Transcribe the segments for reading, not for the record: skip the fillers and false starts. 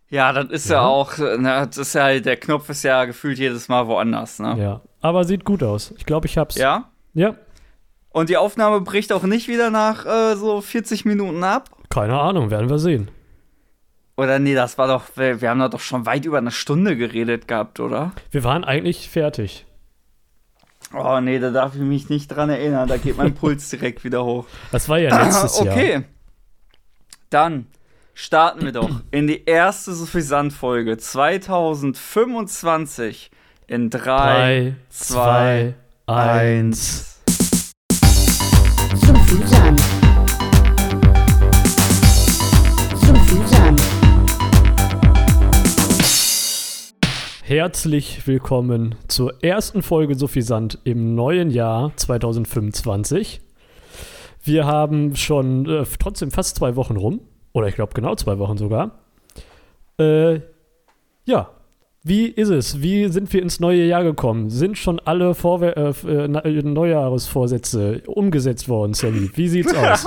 Ja, das ist ja auch, das ist ja, der Knopf ist ja gefühlt jedes Mal woanders, ne? Ja, aber sieht gut aus. Ich glaube, ich hab's. Ja? Ja. Und die Aufnahme bricht auch nicht wieder nach so 40 Minuten ab? Keine Ahnung, werden wir sehen. Oder nee, das war doch, wir haben doch schon weit über eine Stunde geredet gehabt, oder? Wir waren eigentlich fertig. Oh nee, da darf ich mich nicht dran erinnern, da geht mein Puls direkt wieder hoch. Das war ja letztes Jahr. Okay, dann starten wir doch in die erste Suffisant-Folge 2025 in 3, 2, 1. Suffisant. Suffisant. Herzlich willkommen zur ersten Folge Suffisant im neuen Jahr 2025. Wir haben schon trotzdem fast 2 Wochen rum. Oder ich glaube genau 2 Wochen sogar. Ja, wie ist es? Wie sind wir ins neue Jahr gekommen? Sind schon alle Neujahresvorsätze umgesetzt worden, Sammy? Wie sieht's aus?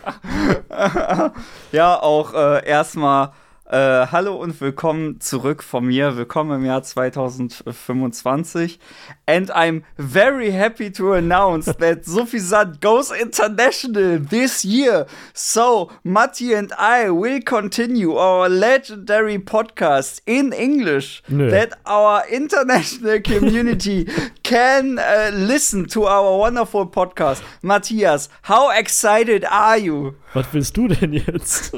Ja, auch erstmal hallo und willkommen zurück von mir. Willkommen im Jahr 2025. And I'm very happy to announce that Suffisant goes international this year. So, Matti and I will continue our legendary podcast in English that our international community can listen to our wonderful podcast. Matthias, how excited are you? Was willst du denn jetzt?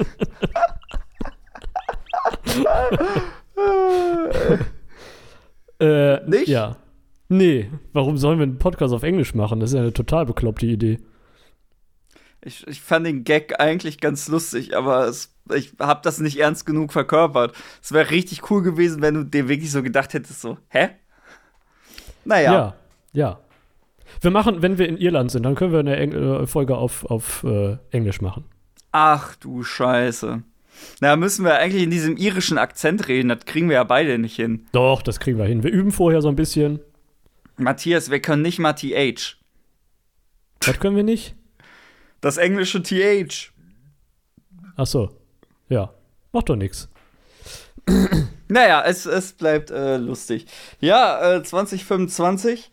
Nicht? Ja. Nee, warum sollen wir einen Podcast auf Englisch machen? Das ist ja eine total bekloppte Idee. Ich fand den Gag eigentlich ganz lustig, aber ich habe das nicht ernst genug verkörpert. Es wäre richtig cool gewesen, wenn du dir wirklich so gedacht hättest, so, hä? Naja. Ja. Wir machen, wenn wir in Irland sind, dann können wir eine Folge auf Englisch machen. Ach du Scheiße. Na, müssen wir eigentlich in diesem irischen Akzent reden, das kriegen wir ja beide nicht hin. Doch, das kriegen wir hin. Wir üben vorher so ein bisschen. Matthias, wir können nicht mal TH. Was können wir nicht? Das englische TH. Ach so. Ja. Macht doch nichts. Naja, es bleibt lustig. Ja, 2025.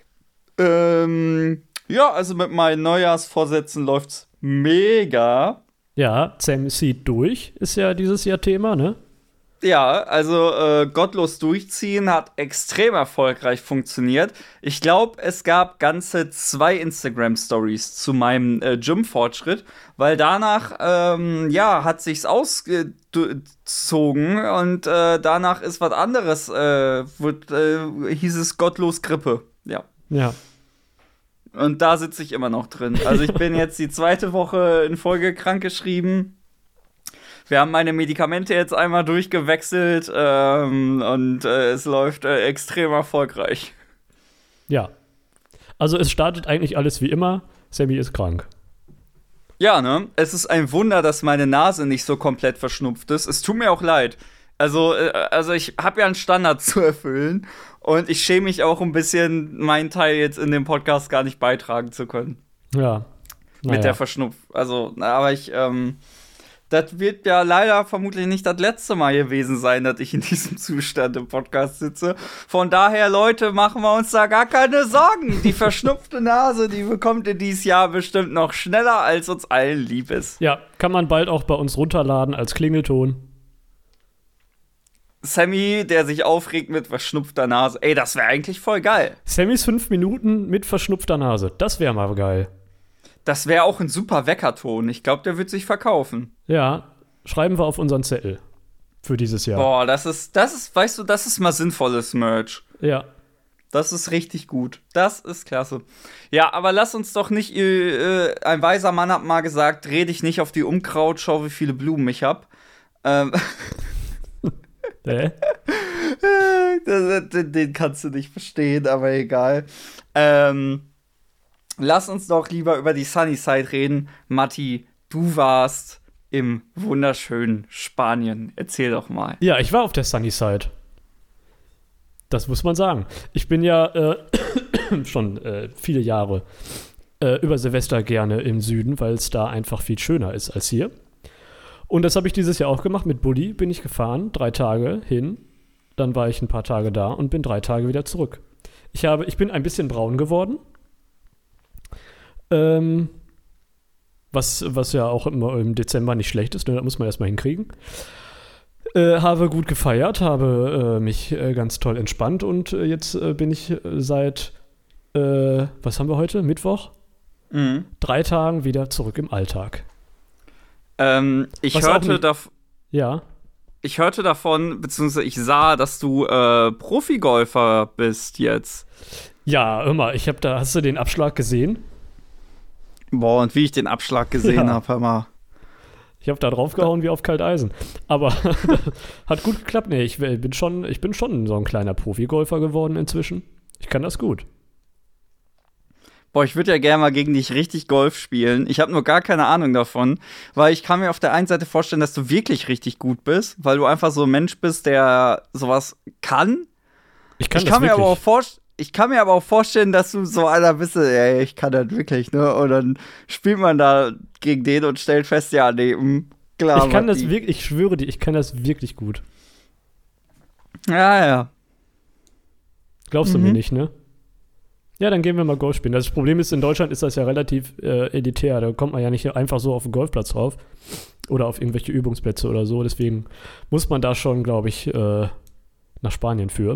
Ja, also mit meinen Neujahrsvorsätzen läuft's mega. Ja, Sam zieht durch, ist ja dieses Jahr Thema, ne? Ja, also gottlos durchziehen hat extrem erfolgreich funktioniert. Ich glaube, es gab ganze 2 Instagram-Stories zu meinem Gym-Fortschritt, weil danach, hat sich's ausgezogen und danach ist was anderes, hieß es gottlos Grippe. Ja. Ja. Und da sitze ich immer noch drin. Also ich bin jetzt die 2. Woche in Folge krankgeschrieben. Wir haben meine Medikamente jetzt einmal durchgewechselt und es läuft extrem erfolgreich. Ja. Also es startet eigentlich alles wie immer. Sammy ist krank. Ja, ne? Es ist ein Wunder, dass meine Nase nicht so komplett verschnupft ist. Es tut mir auch leid. Also ich habe ja einen Standard zu erfüllen und ich schäme mich auch ein bisschen, meinen Teil jetzt in dem Podcast gar nicht beitragen zu können. Ja. Mit der Verschnupfung. Also, aber das wird ja leider vermutlich nicht das letzte Mal gewesen sein, dass ich in diesem Zustand im Podcast sitze. Von daher, Leute, machen wir uns da gar keine Sorgen. Die verschnupfte Nase, die bekommt ihr dieses Jahr bestimmt noch schneller, als uns allen lieb ist. Ja, kann man bald auch bei uns runterladen als Klingelton. Sammy, der sich aufregt mit verschnupfter Nase. Ey, das wäre eigentlich voll geil. Sammys 5 Minuten mit verschnupfter Nase. Das wäre mal geil. Das wäre auch ein super Weckerton. Ich glaube, der wird sich verkaufen. Ja, schreiben wir auf unseren Zettel für dieses Jahr. Boah, das ist, weißt du, das ist mal sinnvolles Merch. Ja. Das ist richtig gut. Das ist klasse. Ja, aber lass uns doch nicht, ein weiser Mann hat mal gesagt, dreh dich nicht auf die Unkraut, schau, wie viele Blumen ich hab. Den kannst du nicht verstehen, aber egal. Lass uns doch lieber über die Sunnyside reden. Matti, du warst im wunderschönen Spanien. Erzähl doch mal. Ja, ich war auf der Sunnyside. Das muss man sagen. Ich bin ja schon viele Jahre über Silvester gerne im Süden, weil es da einfach viel schöner ist als hier. Und das habe ich dieses Jahr auch gemacht. Mit Bulli bin ich gefahren, 3 Tage hin. Dann war ich ein paar Tage da und bin 3 Tage wieder zurück. Ich bin ein bisschen braun geworden. Was ja auch immer im Dezember nicht schlecht ist, ne? Das muss man erstmal hinkriegen. Habe gut gefeiert, habe mich ganz toll entspannt und jetzt bin ich seit, was haben wir heute? Mittwoch? 3 Tagen wieder zurück im Alltag. Ich hörte davon, beziehungsweise ich sah, dass du Profigolfer bist jetzt. Ja, immer. Hast du den Abschlag gesehen? Boah, und wie ich den Abschlag gesehen habe, hör mal. Ich habe da drauf gehauen wie auf Kalteisen. Aber hat gut geklappt. Nee, ich bin schon so ein kleiner Profigolfer geworden inzwischen. Ich kann das gut. Boah, ich würde ja gerne mal gegen dich richtig Golf spielen. Ich habe nur gar keine Ahnung davon, weil ich kann mir auf der einen Seite vorstellen, dass du wirklich richtig gut bist, weil du einfach so ein Mensch bist, der sowas kann. Ich kann mir aber auch vorstellen, dass du so einer bist, ey, ich kann das wirklich, ne? Und dann spielt man da gegen den und stellt fest, ja, nee, klar. Ich schwöre dir, ich kann das wirklich gut. Ja. Glaubst du mir nicht, ne? Ja, dann gehen wir mal Golf spielen. Das Problem ist, in Deutschland ist das ja relativ elitär. Da kommt man ja nicht einfach so auf den Golfplatz drauf oder auf irgendwelche Übungsplätze oder so. Deswegen muss man da schon, glaube ich, nach Spanien für.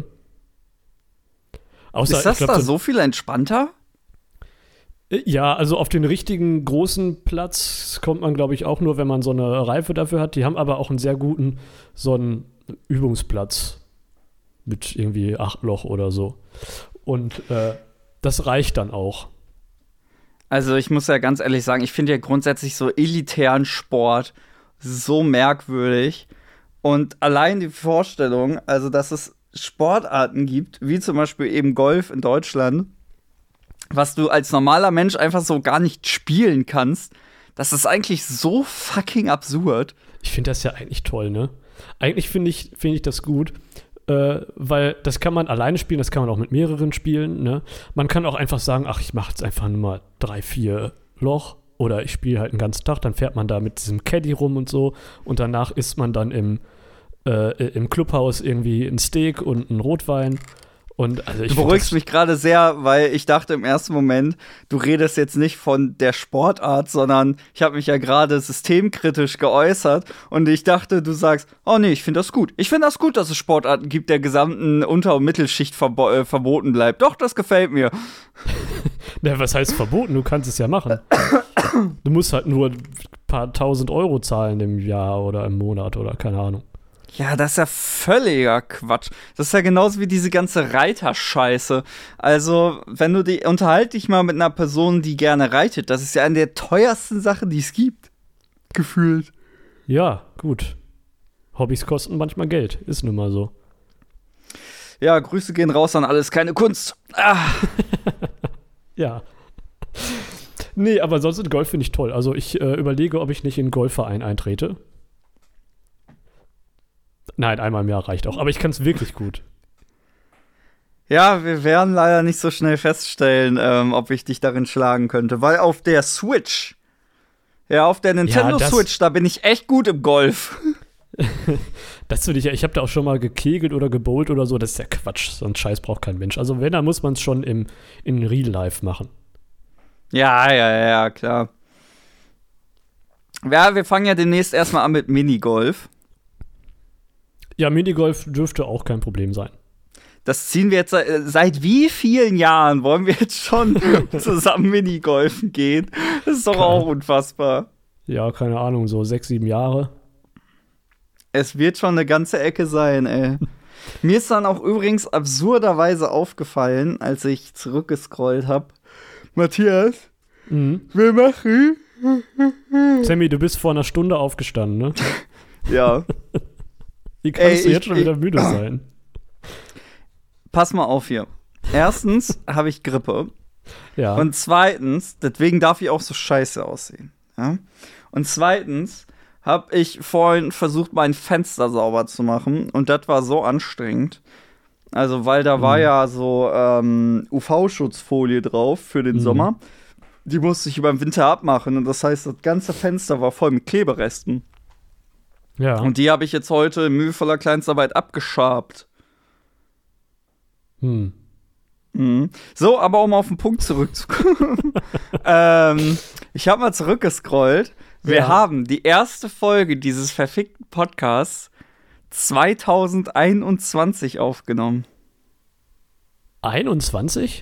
Ist das da so viel entspannter? Ja, also auf den richtigen großen Platz kommt man, glaube ich, auch nur, wenn man so eine Reife dafür hat. Die haben aber auch einen sehr guten, so einen Übungsplatz mit irgendwie 8 Loch oder so. Und das reicht dann auch. Also ich muss ja ganz ehrlich sagen, ich finde ja grundsätzlich so elitären Sport so merkwürdig. Und allein die Vorstellung, also dass es Sportarten gibt, wie zum Beispiel eben Golf in Deutschland, was du als normaler Mensch einfach so gar nicht spielen kannst, das ist eigentlich so fucking absurd. Ich finde das ja eigentlich toll, ne? Eigentlich finde ich das gut, weil das kann man alleine spielen, das kann man auch mit mehreren spielen, ne? Man kann auch einfach sagen, ach, ich mache jetzt einfach nur mal 3, 4 Loch oder ich spiele halt den ganzen Tag, dann fährt man da mit diesem Caddy rum und so und danach isst man dann im Clubhaus irgendwie ein Steak und ein Rotwein. Und also du beruhigst mich gerade sehr, weil ich dachte im ersten Moment, du redest jetzt nicht von der Sportart, sondern ich habe mich ja gerade systemkritisch geäußert und ich dachte, du sagst, oh nee, ich finde das gut. Ich finde das gut, dass es Sportarten gibt, der gesamten Unter- und Mittelschicht verboten bleibt. Doch, das gefällt mir. Na, was heißt verboten? Du kannst es ja machen. Du musst halt nur ein paar 1.000 Euro zahlen im Jahr oder im Monat oder keine Ahnung. Ja, das ist ja völliger Quatsch. Das ist ja genauso wie diese ganze Reiterscheiße. Also, unterhalte dich mal mit einer Person, die gerne reitet. Das ist ja eine der teuersten Sachen, die es gibt. Gefühlt. Ja, gut. Hobbys kosten manchmal Geld. Ist nun mal so. Ja, Grüße gehen raus an alles, keine Kunst. Ja. Nee, aber sonst Golf finde ich toll. Also ich überlege, ob ich nicht in einen Golfverein eintrete. Nein, einmal im Jahr reicht auch. Aber ich kann es wirklich gut. Ja, wir werden leider nicht so schnell feststellen, ob ich dich darin schlagen könnte. Weil auf der Switch, auf der Nintendo Switch, da bin ich echt gut im Golf. Das würde ich ja, ich habe da auch schon mal gekegelt oder gebowlt oder so. Das ist ja Quatsch. So einen Scheiß braucht kein Mensch. Also wenn, dann muss man es schon in Real Life machen. Ja, klar. Ja, wir fangen ja demnächst erstmal an mit Minigolf. Ja, Minigolf dürfte auch kein Problem sein. Das ziehen wir jetzt seit wie vielen Jahren wollen wir jetzt schon zusammen Minigolfen gehen? Das ist doch auch unfassbar. Ja, keine Ahnung, so 6, 7 Jahre. Es wird schon eine ganze Ecke sein, ey. Mir ist dann auch übrigens absurderweise aufgefallen, als ich zurückgescrollt habe. Matthias, wir machen. Sammy, du bist vor einer Stunde aufgestanden, ne? Ja. Wie kannst du jetzt schon wieder müde sein? Pass mal auf hier. Erstens habe ich Grippe. Ja. Und zweitens, deswegen darf ich auch so scheiße aussehen. Ja? Und zweitens habe ich vorhin versucht, mein Fenster sauber zu machen. Und das war so anstrengend. Also, weil da war ja so UV-Schutzfolie drauf für den Sommer. Die musste ich über den Winter abmachen. Und das heißt, das ganze Fenster war voll mit Kleberesten. Ja. Und die habe ich jetzt heute in mühevoller Kleinstarbeit abgeschabt. Mhm. So, aber um auf den Punkt zurückzukommen. Ich habe mal zurückgescrollt. Wir haben die erste Folge dieses verfickten Podcasts 2021 aufgenommen. 21?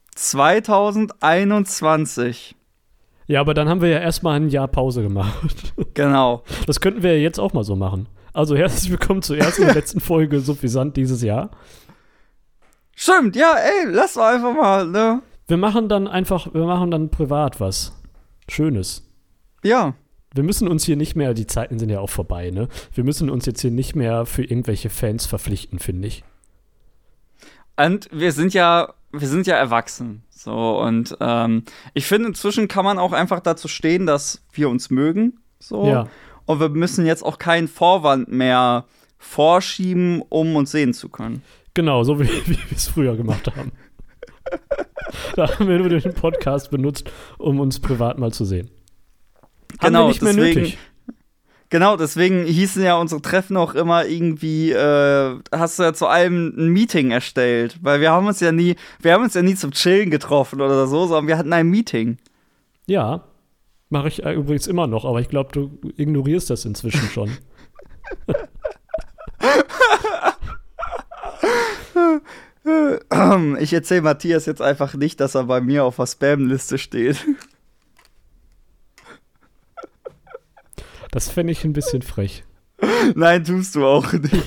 2021. Ja, aber dann haben wir ja erstmal ein Jahr Pause gemacht. Genau. Das könnten wir ja jetzt auch mal so machen. Also herzlich willkommen zur ersten und letzten Folge Suffisant dieses Jahr. Stimmt, ja, ey, lass doch einfach mal, ne? Wir machen dann privat was Schönes. Ja. Wir müssen uns hier nicht mehr, die Zeiten sind ja auch vorbei, ne? Wir müssen uns jetzt hier nicht mehr für irgendwelche Fans verpflichten, finde ich. Und wir sind ja erwachsen. So, und ich finde, inzwischen kann man auch einfach dazu stehen, dass wir uns mögen. So. Ja. Und wir müssen jetzt auch keinen Vorwand mehr vorschieben, um uns sehen zu können. Genau, so wie wir es früher gemacht haben. Da haben wir nur den Podcast benutzt, um uns privat mal zu sehen. Haben wir nicht mehr nötig. Genau, deswegen hießen ja unsere Treffen auch immer irgendwie, hast du ja zu allem ein Meeting erstellt. Weil wir haben uns ja nie zum Chillen getroffen oder so, sondern wir hatten ein Meeting. Ja, mache ich übrigens immer noch, aber ich glaube, du ignorierst das inzwischen schon. Ich erzähle Matthias jetzt einfach nicht, dass er bei mir auf der Spam-Liste steht. Das fände ich ein bisschen frech. Nein, tust du auch nicht.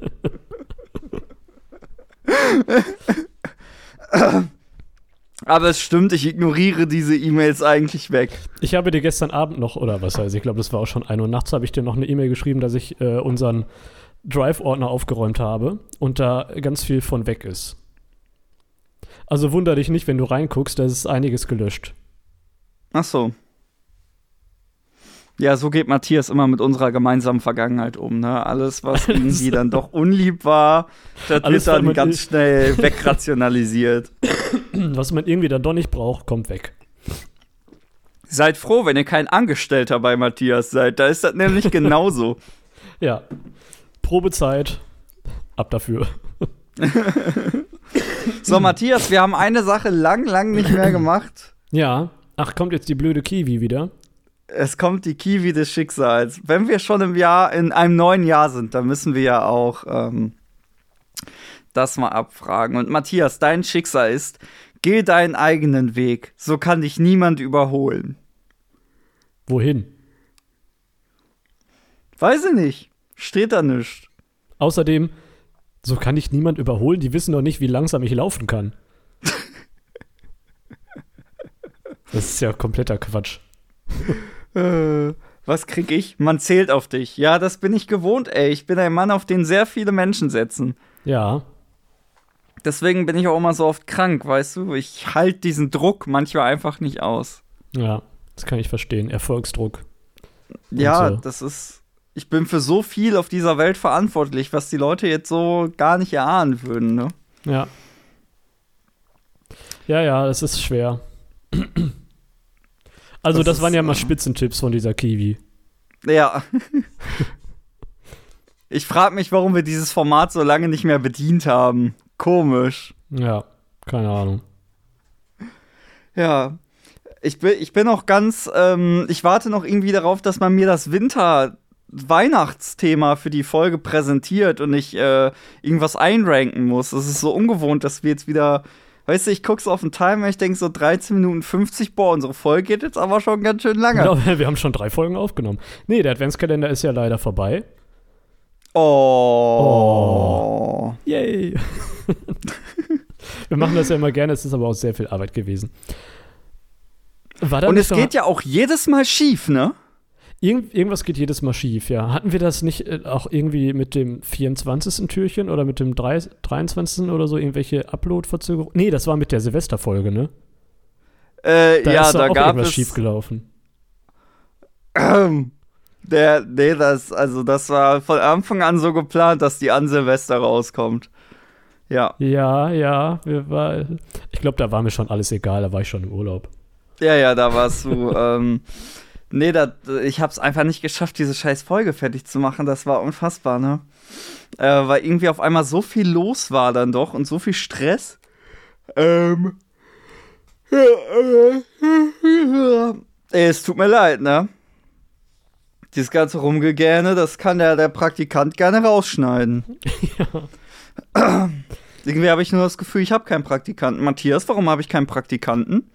Aber es stimmt, ich ignoriere diese E-Mails eigentlich weg. Ich habe dir gestern Abend noch, oder was heißt, ich glaube, das war auch schon 1 Uhr nachts, habe ich dir noch eine E-Mail geschrieben, dass ich unseren Drive-Ordner aufgeräumt habe und da ganz viel von weg ist. Also wunder dich nicht, wenn du reinguckst, da ist einiges gelöscht. Ach so. Ja, so geht Matthias immer mit unserer gemeinsamen Vergangenheit um, ne? Alles, was irgendwie dann doch unlieb war, das wird dann ganz schnell wegrationalisiert. Was man irgendwie dann doch nicht braucht, kommt weg. Seid froh, wenn ihr kein Angestellter bei Matthias seid. Da ist das nämlich genauso. Ja. Probezeit. Ab dafür. So, Matthias, wir haben eine Sache lang nicht mehr gemacht. Ja. Ach, kommt jetzt die blöde Kiwi wieder? Es kommt die Kiwi des Schicksals. Wenn wir schon in einem neuen Jahr sind, dann müssen wir ja auch das mal abfragen. Und Matthias, dein Schicksal ist, geh deinen eigenen Weg. So kann dich niemand überholen. Wohin? Weiß ich nicht. Steht da nicht. Außerdem, so kann dich niemand überholen. Die wissen doch nicht, wie langsam ich laufen kann. Das ist ja kompletter Quatsch. Was krieg ich? Man zählt auf dich. Ja, das bin ich gewohnt, ey. Ich bin ein Mann, auf den sehr viele Menschen setzen. Ja. Deswegen bin ich auch immer so oft krank, weißt du? Ich halte diesen Druck manchmal einfach nicht aus. Ja, das kann ich verstehen. Erfolgsdruck. Ja, so. das ist. Ich bin für so viel auf dieser Welt verantwortlich, was die Leute jetzt so gar nicht erahnen würden, ne? Ja. Ja, das ist schwer. Also, das waren ja mal Spitzentipps von dieser Kiwi. Ja. Ich frage mich, warum wir dieses Format so lange nicht mehr bedient haben. Komisch. Ja, keine Ahnung. Ja. Ich bin auch ganz, ich warte noch irgendwie darauf, dass man mir das Weihnachtsthema für die Folge präsentiert und ich irgendwas einranken muss. Das ist so ungewohnt, dass wir jetzt wieder, weißt du, ich guck's auf den Timer, ich denke so 13 Minuten 50, boah, unsere Folge geht jetzt aber schon ganz schön lange. Genau, wir haben schon 3 Folgen aufgenommen. Nee, der Adventskalender ist ja leider vorbei. Oh. Yay. Wir machen das ja immer gerne, es ist aber auch sehr viel Arbeit gewesen. Und es geht ja auch jedes Mal schief, ne? Irgendwas geht jedes Mal schief, ja. Hatten wir das nicht auch irgendwie mit dem 24. Türchen oder mit dem 23. oder so irgendwelche Upload-Verzögerungen? Nee, das war mit der Silvesterfolge, ne? Da ist da auch gab irgendwas es schiefgelaufen. das war von Anfang an so geplant, dass die an Silvester rauskommt. Ja. Ja, ich glaube, da war mir schon alles egal, da war ich schon im Urlaub. Ja, da warst du Nee, ich hab's einfach nicht geschafft, diese scheiß Folge fertig zu machen. Das war unfassbar, ne? Weil irgendwie auf einmal so viel los war dann doch und so viel Stress. Es tut mir leid, ne? Dieses ganze Rumgegähne, das kann der Praktikant gerne rausschneiden. Ja. Irgendwie habe ich nur das Gefühl, ich habe keinen Praktikanten. Matthias, warum habe ich keinen Praktikanten?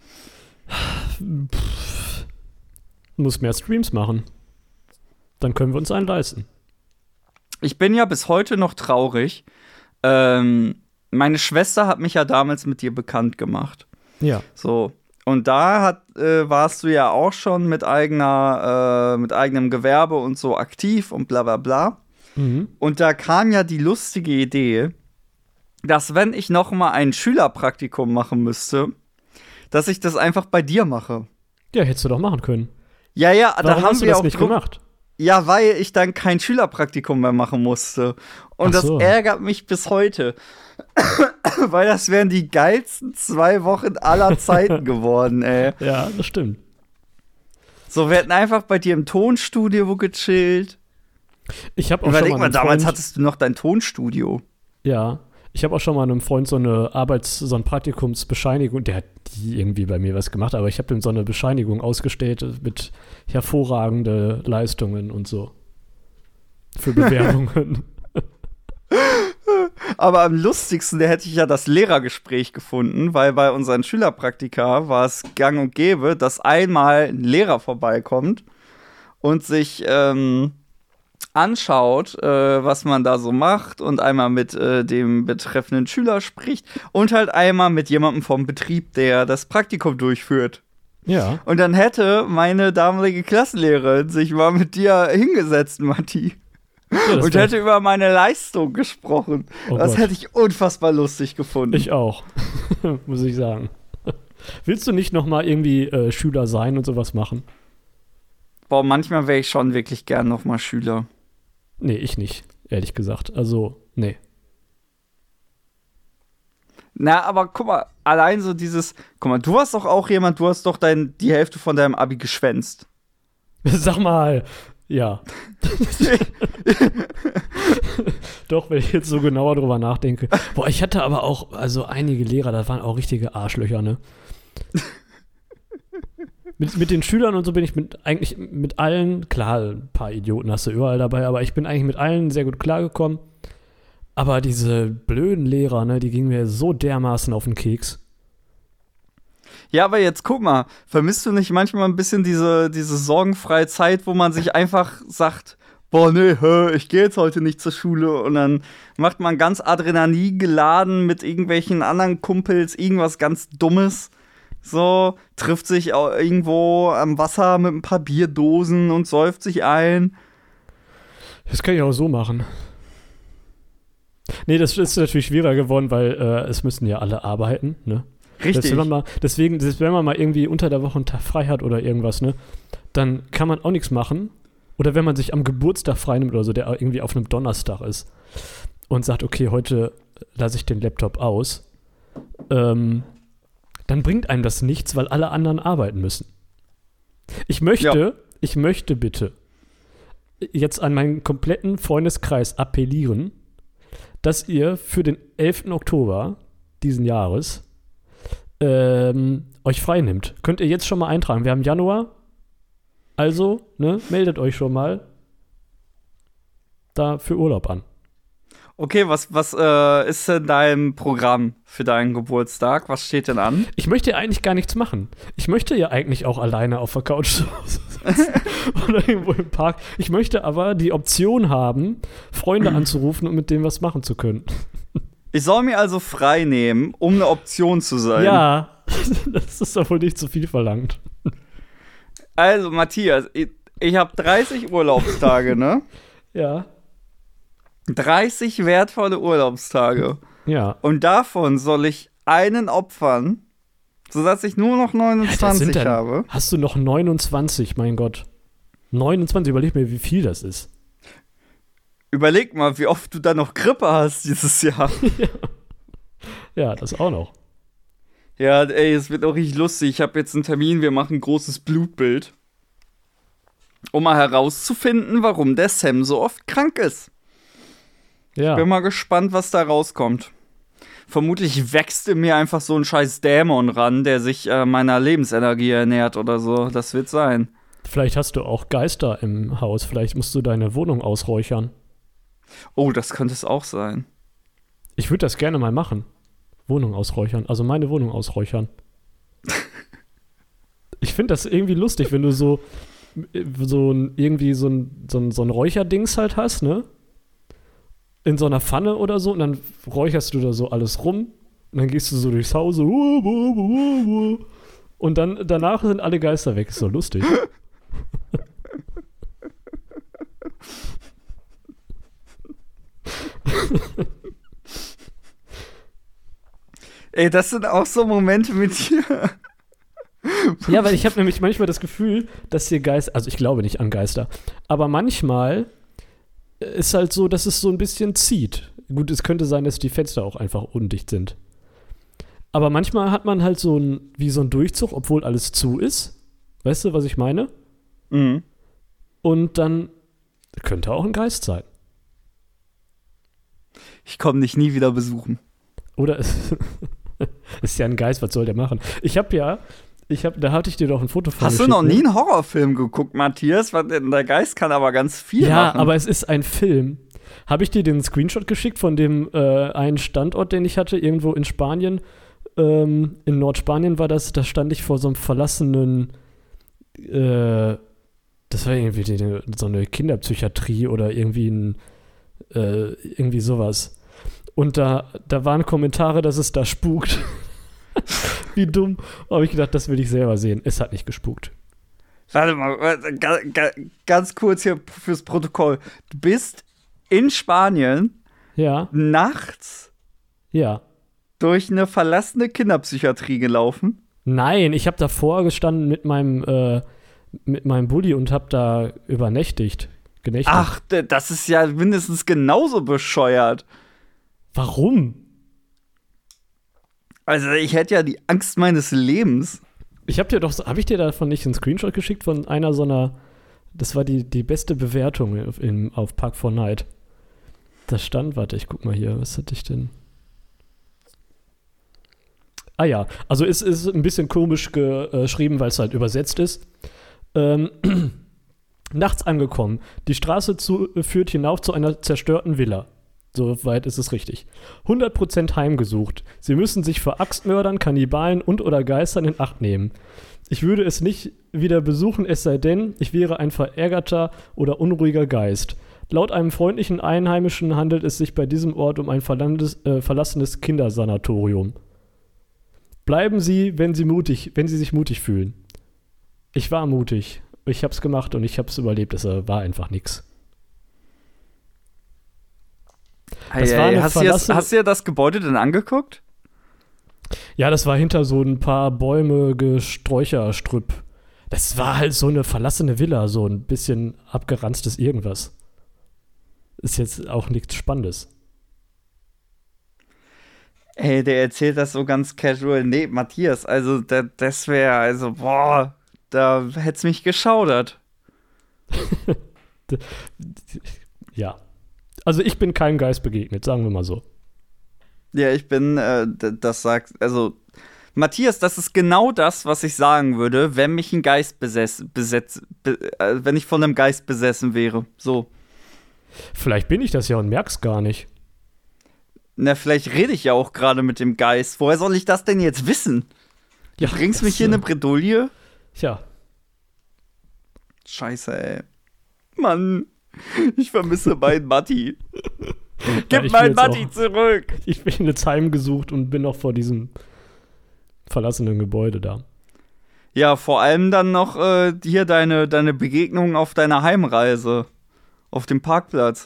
Muss mehr Streams machen. Dann können wir uns einen leisten. Ich bin ja bis heute noch traurig. Meine Schwester hat mich ja damals mit dir bekannt gemacht. Ja. So. Und da warst du ja auch schon mit eigenem Gewerbe und so aktiv und bla bla bla. Mhm. Und da kam ja die lustige Idee, dass wenn ich noch mal ein Schülerpraktikum machen müsste, dass ich das einfach bei dir mache. Ja, hättest du doch machen können. Ja, Warum da haben hast du wir das auch nicht gemacht? Ja, weil ich dann kein Schülerpraktikum mehr machen musste. Und das ärgert mich bis heute. Weil das wären die geilsten 2 Wochen aller Zeiten geworden, ey. Ja, das stimmt. So, wir hätten einfach bei dir im Tonstudio gechillt. Ich habe auch Überleg schon mal, damals hattest du noch dein Tonstudio. Ja, ich habe auch schon mal einem Freund so eine so eine Praktikumsbescheinigung, der hat die irgendwie bei mir was gemacht, aber ich habe ihm so eine Bescheinigung ausgestellt mit hervorragende Leistungen und so. Für Bewerbungen. Aber am lustigsten, da hätte ich ja das Lehrergespräch gefunden, weil bei unseren Schülerpraktika war es gang und gäbe, dass einmal ein Lehrer vorbeikommt und sich anschaut, was man da so macht und einmal mit dem betreffenden Schüler spricht und halt einmal mit jemandem vom Betrieb, der das Praktikum durchführt. Ja. Und dann hätte meine damalige Klassenlehrerin sich mal mit dir hingesetzt, Matti. Ja, und hätte über meine Leistung gesprochen. Oh das Gott. hätte ich unfassbar lustig gefunden. Ich auch, muss ich sagen. Willst du nicht noch mal irgendwie Schüler sein und sowas machen? Boah, manchmal wäre ich schon wirklich gern noch mal Schüler. Nee, ich nicht, ehrlich gesagt. Also, nee. Na, aber guck mal, allein so guck mal, du warst doch auch jemand, du hast doch die Hälfte von deinem Abi geschwänzt. Sag mal, ja. Doch, wenn ich jetzt so genauer drüber nachdenke. Boah, ich hatte aber auch, also einige Lehrer, das waren auch richtige Arschlöcher, ne? Mit den Schülern und so bin ich eigentlich mit allen, klar, ein paar Idioten hast du überall dabei, aber ich bin eigentlich mit allen sehr gut klargekommen. Aber diese blöden Lehrer, ne, die gingen mir so dermaßen auf den Keks. Ja, aber jetzt guck mal, vermisst du nicht manchmal ein bisschen diese sorgenfreie Zeit, wo man sich einfach sagt, boah, nee, ich gehe jetzt heute nicht zur Schule und dann macht man ganz Adrenalin geladen mit irgendwelchen anderen Kumpels irgendwas ganz Dummes. So, trifft sich irgendwo am Wasser mit ein paar Bierdosen und säuft sich ein. Das kann ich auch so machen. Nee, das ist natürlich schwieriger geworden, weil es müssen ja alle arbeiten, ne? Richtig. Deswegen, wenn man mal irgendwie unter der Woche einen Tag frei hat oder irgendwas, ne, dann kann man auch nichts machen. Oder wenn man sich am Geburtstag freinimmt oder so, der irgendwie auf einem Donnerstag ist und sagt, okay, heute lasse ich den Laptop aus, dann bringt einem das nichts, weil alle anderen arbeiten müssen. Ich möchte bitte jetzt an meinen kompletten Freundeskreis appellieren, dass ihr für den 11. Oktober diesen Jahres euch frei nimmt. Könnt ihr jetzt schon mal eintragen. Wir haben Januar, also, ne, meldet euch schon mal da für Urlaub an. Okay, was ist denn dein Programm für deinen Geburtstag? Was steht denn an? Ich möchte ja eigentlich gar nichts machen. Ich möchte ja eigentlich auch alleine auf der Couch sitzen oder irgendwo im Park. Ich möchte aber die Option haben, Freunde anzurufen und mit denen was machen zu können. Ich soll mir also frei nehmen, um eine Option zu sein. Ja, das ist doch wohl nicht zu viel verlangt. Also, Matthias, ich habe 30 Urlaubstage, ne? Ja. 30 wertvolle Urlaubstage. Ja. Und davon soll ich einen opfern, sodass ich nur noch 29 habe. Hast du noch 29, mein Gott. 29, überleg mir, wie viel das ist. Überleg mal, wie oft du da noch Grippe hast dieses Jahr. Ja, das auch noch. Ja, ey, es wird auch richtig lustig. Ich habe jetzt einen Termin, wir machen ein großes Blutbild. um mal herauszufinden, warum der Sam so oft krank ist. Ja. Bin mal gespannt, was da rauskommt. Vermutlich wächst in mir einfach so ein scheiß Dämon ran, der sich meiner Lebensenergie ernährt oder so. Das wird sein. Vielleicht hast du auch Geister im Haus. Vielleicht musst du deine Wohnung ausräuchern. Oh, das könnte es auch sein. Ich würde das gerne mal machen. Wohnung ausräuchern. Also meine Wohnung ausräuchern. Ich finde das irgendwie lustig, wenn du so ein Räucherdings halt hast, ne? In so einer Pfanne oder so, und dann räucherst du da so alles rum und dann gehst du so durchs Haus so, und dann danach sind alle Geister weg. Ist so lustig. Ey, das sind auch so Momente mit dir. Ja, weil ich habe nämlich manchmal das Gefühl, dass hier Geister, also ich glaube nicht an Geister, aber manchmal ist halt so, dass es so ein bisschen zieht. Gut, es könnte sein, dass die Fenster auch einfach undicht sind. Aber manchmal hat man halt so ein Durchzug, obwohl alles zu ist. Weißt du, was ich meine? Mhm. Und dann könnte auch ein Geist sein. Ich komme dich nie wieder besuchen. Oder es ist ja ein Geist, was soll der machen? Da hatte ich dir doch ein Foto von. Hast du noch nie einen Horrorfilm geguckt, Matthias? Der Geist kann aber ganz viel machen. Ja, aber es ist ein Film. Habe ich dir den Screenshot geschickt von dem einen Standort, den ich hatte, irgendwo in Spanien? In Nordspanien war das, da stand ich vor so einem verlassenen, das war irgendwie so eine Kinderpsychiatrie oder irgendwie irgendwie sowas. Und da waren Kommentare, dass es da spukt. Wie dumm. Habe ich gedacht, das will ich selber sehen. Es hat nicht gespukt. Warte mal, ganz kurz hier fürs Protokoll. Du bist in Spanien nachts durch eine verlassene Kinderpsychiatrie gelaufen? Nein, ich habe davor gestanden mit meinem Bulli und habe da genächtigt. Ach, das ist ja mindestens genauso bescheuert. Warum? Also ich hätte ja die Angst meines Lebens. Habe ich dir davon nicht einen Screenshot geschickt von einer so einer, das war die beste Bewertung auf Park4Night. Da stand, warte, ich guck mal hier, was hatte ich denn? Ah ja, also es ist ein bisschen komisch geschrieben, weil es halt übersetzt ist. Nachts angekommen. Die Straße führt hinauf zu einer zerstörten Villa. Soweit ist es richtig. 100% heimgesucht. Sie müssen sich vor Axtmördern, Kannibalen und/oder Geistern in Acht nehmen. Ich würde es nicht wieder besuchen, es sei denn, ich wäre ein verärgerter oder unruhiger Geist. Laut einem freundlichen Einheimischen handelt es sich bei diesem Ort um ein verlassenes Kindersanatorium. Bleiben Sie, wenn Sie sich mutig fühlen. Ich war mutig. Ich hab's gemacht und ich hab's überlebt. Es war einfach nix. Hast du dir das Gebäude denn angeguckt? Ja, das war hinter so ein paar Bäume, Sträucherstrüpp. Das war halt so eine verlassene Villa, so ein bisschen abgeranztes irgendwas. Ist jetzt auch nichts Spannendes. Ey, der erzählt das so ganz casual. Nee, Matthias, also das wäre, also, boah, da hätte es mich geschaudert. Ja. Also ich bin keinem Geist begegnet, sagen wir mal so. Ja, ich bin, Matthias, das ist genau das, was ich sagen würde, wenn mich ein Geist wenn ich von einem Geist besessen wäre. So. Vielleicht bin ich das ja und merk's gar nicht. Na, vielleicht rede ich ja auch gerade mit dem Geist. Woher soll ich das denn jetzt wissen? Du bringst mich hier in eine Bredouille? Tja. Scheiße, ey. Mann, ich vermisse meinen Matti. Gib meinen Matti zurück! Ich bin jetzt heimgesucht und bin noch vor diesem verlassenen Gebäude da. Ja, vor allem dann noch hier deine Begegnung auf deiner Heimreise. Auf dem Parkplatz.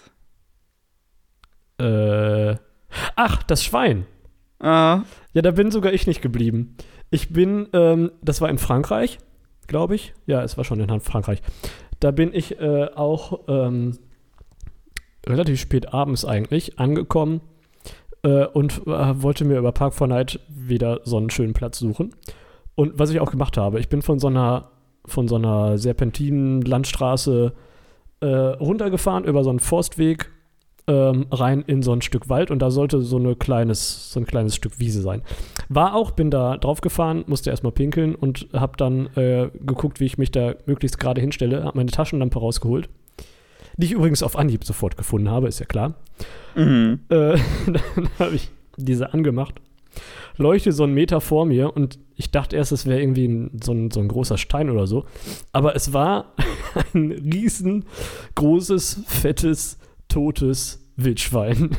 Ach, das Schwein. Ja, da bin sogar ich nicht geblieben. Ich bin, das war in Frankreich, glaube ich. Ja, es war schon in Frankreich. Da bin ich auch relativ spät abends eigentlich angekommen und wollte mir über Park4Night wieder so einen schönen Platz suchen. Und was ich auch gemacht habe, ich bin von so einer von so einer Serpentinen-Landstraße runtergefahren über so einen Forstweg rein in so ein Stück Wald und da sollte so ein kleines Stück Wiese sein. Bin da drauf gefahren, musste erstmal pinkeln und habe dann geguckt, wie ich mich da möglichst gerade hinstelle, habe meine Taschenlampe rausgeholt, die ich übrigens auf Anhieb sofort gefunden habe, ist ja klar. Dann habe ich diese angemacht, leuchte so einen Meter vor mir und ich dachte erst, es wäre irgendwie so ein großer Stein oder so, aber es war ein riesengroßes, fettes, totes Wildschwein.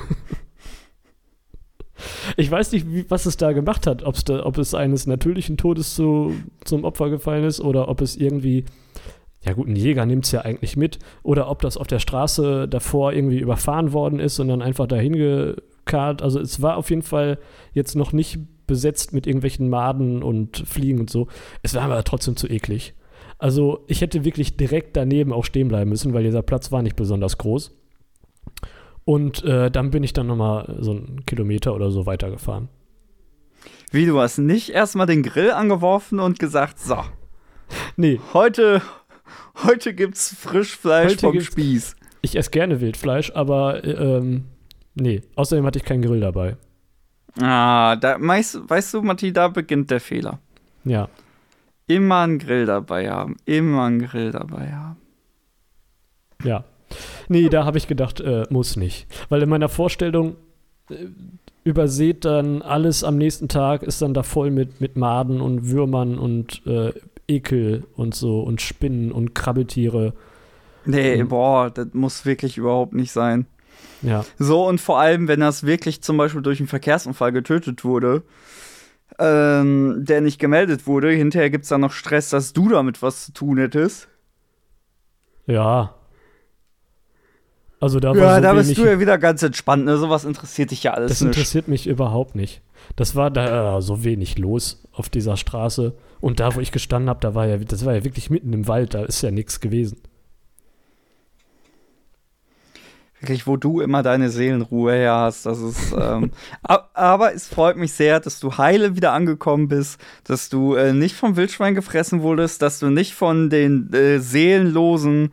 Ich weiß nicht, was es da gemacht hat, ob es eines natürlichen Todes zum Opfer gefallen ist oder ob es irgendwie, ja gut, ein Jäger nimmt es ja eigentlich mit, oder ob das auf der Straße davor irgendwie überfahren worden ist und dann einfach dahin gekarrt. Also es war auf jeden Fall jetzt noch nicht besetzt mit irgendwelchen Maden und Fliegen und so. Es war aber trotzdem zu eklig. Also ich hätte wirklich direkt daneben auch stehen bleiben müssen, weil dieser Platz war nicht besonders groß. Und dann bin ich dann nochmal so einen Kilometer oder so weitergefahren. Wie, du hast nicht erstmal den Grill angeworfen und gesagt, so, nee, heute gibt's Frischfleisch vom Spieß. Ich esse gerne Wildfleisch, aber nee, außerdem hatte ich keinen Grill dabei. Weißt du, Matti, da beginnt der Fehler. Ja. Immer einen Grill dabei haben. Ja. Nee, da habe ich gedacht, muss nicht. Weil in meiner Vorstellung übersät dann alles am nächsten Tag, ist dann da voll mit Maden und Würmern und Ekel und so und Spinnen und Krabbeltiere. Nee, das muss wirklich überhaupt nicht sein. Ja. So, und vor allem, wenn das wirklich zum Beispiel durch einen Verkehrsunfall getötet wurde, der nicht gemeldet wurde, hinterher gibt's dann noch Stress, dass du damit was zu tun hättest. Ja. Also da war so da bist wenig, du ja wieder ganz entspannt, ne? Sowas interessiert dich ja alles das nicht. interessiert mich überhaupt nicht. Das war da so wenig los auf dieser Straße. Und da, wo ich gestanden habe, das war ja wirklich mitten im Wald, da ist ja nichts gewesen. Wirklich, wo du immer deine Seelenruhe her hast. Das ist, aber es freut mich sehr, dass du heile wieder angekommen bist, dass du nicht vom Wildschwein gefressen wurdest, dass du nicht von den seelenlosen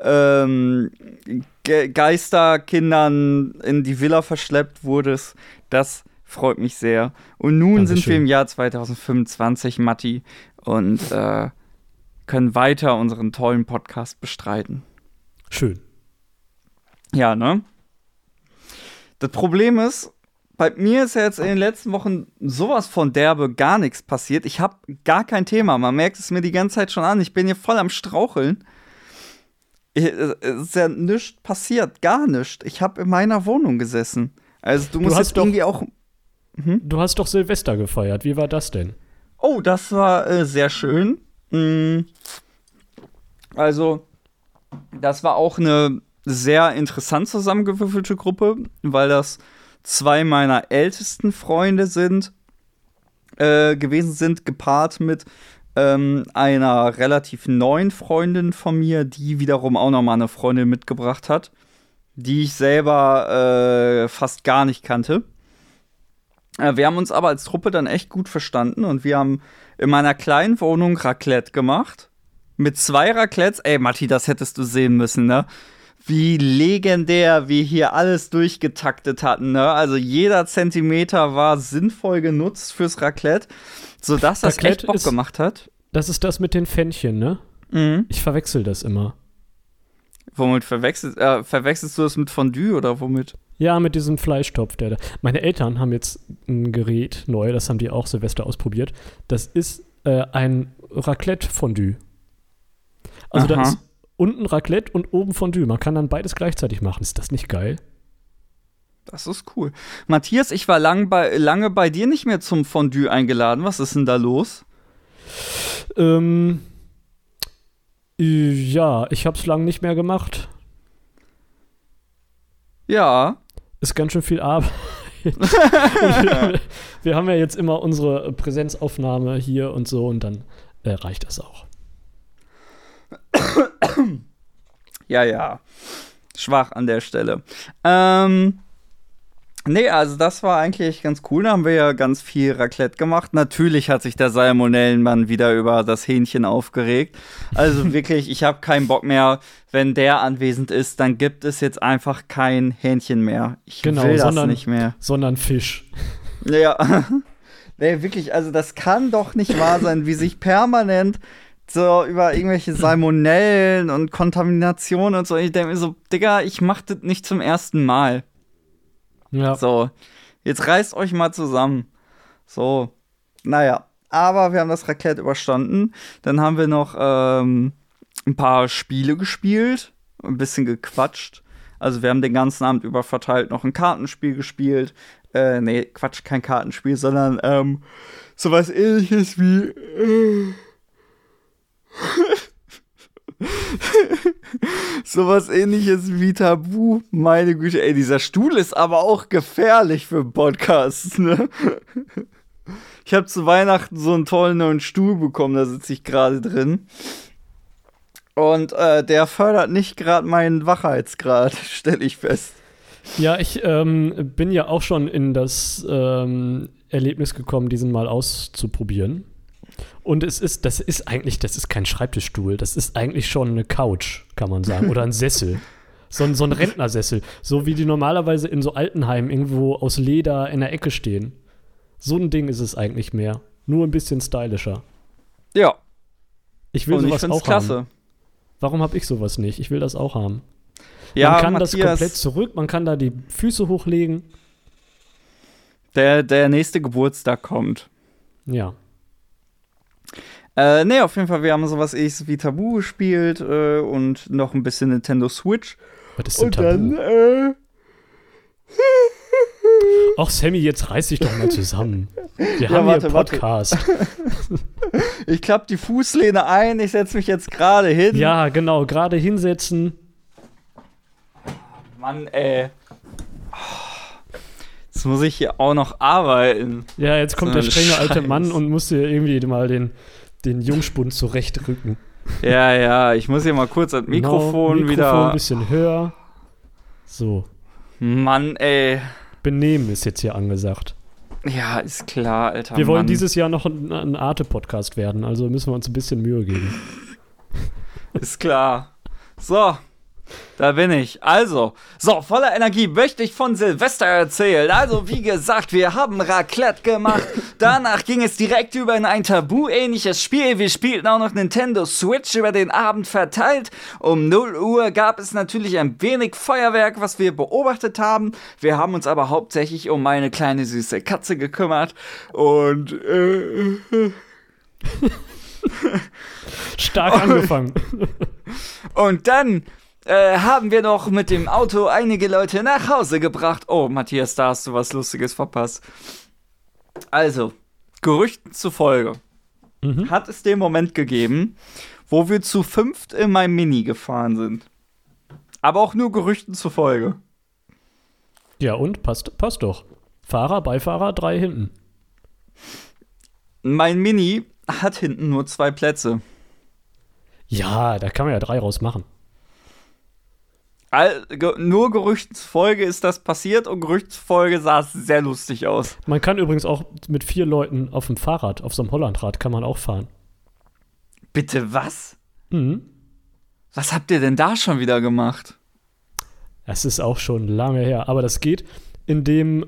Geisterkindern in die Villa verschleppt wurdest. Das freut mich sehr. Und nun Dankeschön. sind wir im Jahr 2025, Matti, und können weiter unseren tollen Podcast bestreiten. Schön. Ja, ne? Das Problem ist, bei mir ist ja jetzt in den letzten Wochen sowas von derbe gar nichts passiert. Ich habe gar kein Thema. Man merkt es mir die ganze Zeit schon an. Ich bin hier voll am Straucheln. Es ist ja nichts passiert. Gar nichts. Ich habe in meiner Wohnung gesessen. Also du musst jetzt irgendwie auch... Du hast doch Silvester gefeiert. Wie war das denn? Oh, das war sehr schön. Also, das war auch eine sehr interessant zusammengewürfelte Gruppe, weil das 2 meiner ältesten Freunde gewesen sind, gepaart mit einer relativ neuen Freundin von mir, die wiederum auch nochmal eine Freundin mitgebracht hat, die ich selber fast gar nicht kannte. Wir haben uns aber als Truppe dann echt gut verstanden und wir haben in meiner kleinen Wohnung Raclette gemacht. Mit 2 Raclettes. Ey, Matti, das hättest du sehen müssen, ne? Wie legendär wir hier alles durchgetaktet hatten, ne? Also jeder Zentimeter war sinnvoll genutzt fürs Raclette, sodass das Raclette echt Bock gemacht hat. Das ist das mit den Pfännchen, ne? Mhm. Ich verwechsel das immer. Womit verwechselst du das mit Fondue oder womit? Ja, mit diesem Fleischtopf. Meine Eltern haben jetzt ein Gerät neu, das haben die auch Silvester ausprobiert. Das ist ein Raclette-Fondue. Also da ist unten Raclette und oben Fondue. Man kann dann beides gleichzeitig machen. Ist das nicht geil? Das ist cool. Matthias, ich war lange bei dir nicht mehr zum Fondue eingeladen. Was ist denn da los? Ja, ich hab's lange nicht mehr gemacht. Ja. Ist ganz schön viel Arbeit. wir haben ja jetzt immer unsere Präsenzaufnahme hier und so und dann reicht das auch. Ja. Schwach an der Stelle. Nee, also das war eigentlich ganz cool. Da haben wir ja ganz viel Raclette gemacht. Natürlich hat sich der Salmonellenmann wieder über das Hähnchen aufgeregt. Also wirklich, ich habe keinen Bock mehr. Wenn der anwesend ist, dann gibt es jetzt einfach kein Hähnchen mehr. Ich will das nicht mehr. Sondern Fisch. Ja. Nee, wirklich, also das kann doch nicht wahr sein, wie sich permanent so über irgendwelche Salmonellen und Kontaminationen und so. Ich denke mir so, Digga, ich mach das nicht zum ersten Mal. Ja. So, jetzt reißt euch mal zusammen. So, naja. Aber wir haben das Raclette überstanden. Dann haben wir noch ein paar Spiele gespielt, ein bisschen gequatscht. Also wir haben den ganzen Abend über verteilt noch ein Kartenspiel gespielt. Nee, Quatsch, kein Kartenspiel, sondern sowas Ähnliches wie sowas Ähnliches wie Tabu. Meine Güte, ey, dieser Stuhl ist aber auch gefährlich für Podcasts, ne? Ich habe zu Weihnachten so einen tollen neuen Stuhl bekommen, da sitze ich gerade drin. Und der fördert nicht gerade meinen Wachheitsgrad, stelle ich fest. Ja, ich bin ja auch schon in das Erlebnis gekommen, diesen mal auszuprobieren. Und das ist kein Schreibtischstuhl, das ist eigentlich schon eine Couch, kann man sagen, oder ein Sessel. So ein Rentnersessel, so wie die normalerweise in so Altenheimen irgendwo aus Leder in der Ecke stehen. So ein Ding ist es eigentlich mehr, nur ein bisschen stylischer. Ja. Ich will sowas auch klasse. haben. Warum habe ich sowas nicht? Ich will das auch haben. Ja, man kann Matthias, das komplett zurück, man kann da die Füße hochlegen. Der nächste Geburtstag kommt. Ja. Nee, auf jeden Fall, wir haben sowas ähnliches wie Tabu gespielt und noch ein bisschen Nintendo Switch. Was ist denn und Tabu? Dann, Ach, Sammy, jetzt reiß dich doch mal zusammen. Wir haben hier einen Podcast. Ich klappe die Fußlehne ein, ich setze mich jetzt gerade hin. Ja, genau, gerade hinsetzen. Mann, ey. Jetzt muss ich hier auch noch arbeiten. Ja, jetzt kommt So der strenge alte Scheiß. Mann und muss dir irgendwie mal den Jungspund zurechtrücken. Ja, ich muss hier mal kurz das Mikrofon wieder. Ein bisschen höher. So. Mann, ey. Benehmen ist jetzt hier angesagt. Ja, ist klar, Alter. Wir wollen Mann. dieses Jahr noch ein Arte-Podcast werden, also müssen wir uns ein bisschen Mühe geben. Ist klar. So, da bin ich. Also, voller Energie möchte ich von Silvester erzählen. Also, wie gesagt, wir haben Raclette gemacht. Danach ging es direkt über in ein Tabu-ähnliches Spiel. Wir spielten auch noch Nintendo Switch über den Abend verteilt. Um 0 Uhr gab es natürlich ein wenig Feuerwerk, was wir beobachtet haben. Wir haben uns aber hauptsächlich um meine kleine süße Katze gekümmert. Und, Stark angefangen. Und dann haben wir noch mit dem Auto einige Leute nach Hause gebracht. Oh, Matthias, da hast du was Lustiges verpasst. Also, Gerüchten zufolge hat es den Moment gegeben, wo wir zu 5 in meinem Mini gefahren sind. Aber auch nur Gerüchten zufolge. Ja, und? Passt doch. Fahrer, Beifahrer, 3 hinten. Mein Mini hat hinten nur 2 Plätze. Ja, da kann man ja 3 rausmachen. Nur Gerüchten zufolge ist das passiert und Gerüchten zufolge sah es sehr lustig aus. Man kann übrigens auch mit 4 Leuten auf dem Fahrrad, auf so einem Hollandrad, kann man auch fahren. Bitte was? Mhm. Was habt ihr denn da schon wieder gemacht? Das ist auch schon lange her, aber das geht, indem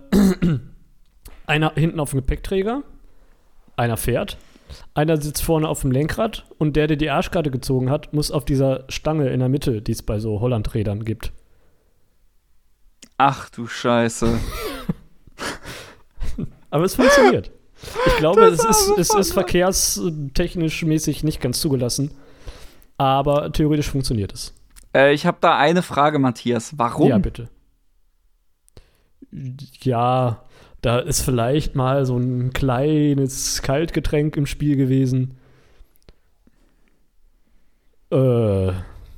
einer hinten auf dem Gepäckträger, einer fährt, einer sitzt vorne auf dem Lenkrad und der die Arschkarte gezogen hat, muss auf dieser Stange in der Mitte, die es bei so Hollandrädern gibt. Ach du Scheiße. Aber es funktioniert. Ich glaube, es ist verkehrstechnisch mäßig nicht ganz zugelassen, aber theoretisch funktioniert es. Ich habe da eine Frage, Matthias. Warum? Ja, bitte. Ja, da ist vielleicht mal so ein kleines Kaltgetränk im Spiel gewesen. Wir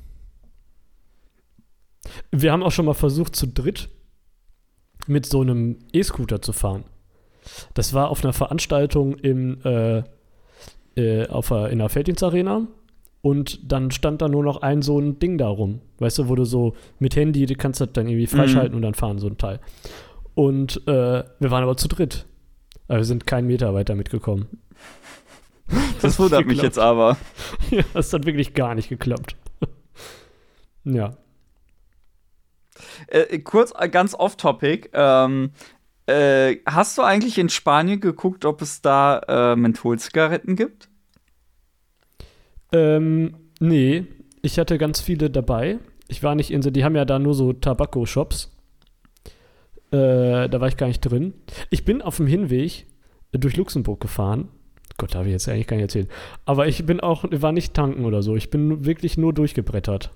haben auch schon mal versucht, zu dritt mit so einem E-Scooter zu fahren. Das war auf einer Veranstaltung in der Felddienstarena. Und dann stand da nur noch so ein Ding da rum. Weißt du, wo du so mit Handy, du kannst das dann irgendwie freischalten und dann fahren, so ein Teil. Und wir waren aber zu dritt. Aber wir sind keinen Meter weiter mitgekommen. Das wundert mich jetzt aber. Ja, das hat wirklich gar nicht geklappt. Ja. Kurz, ganz off-topic. Hast du eigentlich in Spanien geguckt, ob es da Mentholzigaretten gibt? Nee, ich hatte ganz viele dabei. Ich war nicht die haben ja da nur so Tabako-Shops. Da war ich gar nicht drin. Ich bin auf dem Hinweg durch Luxemburg gefahren. Gott, darf ich jetzt eigentlich gar nicht erzählen. Aber ich war nicht tanken oder so. Ich bin wirklich nur durchgebrettert.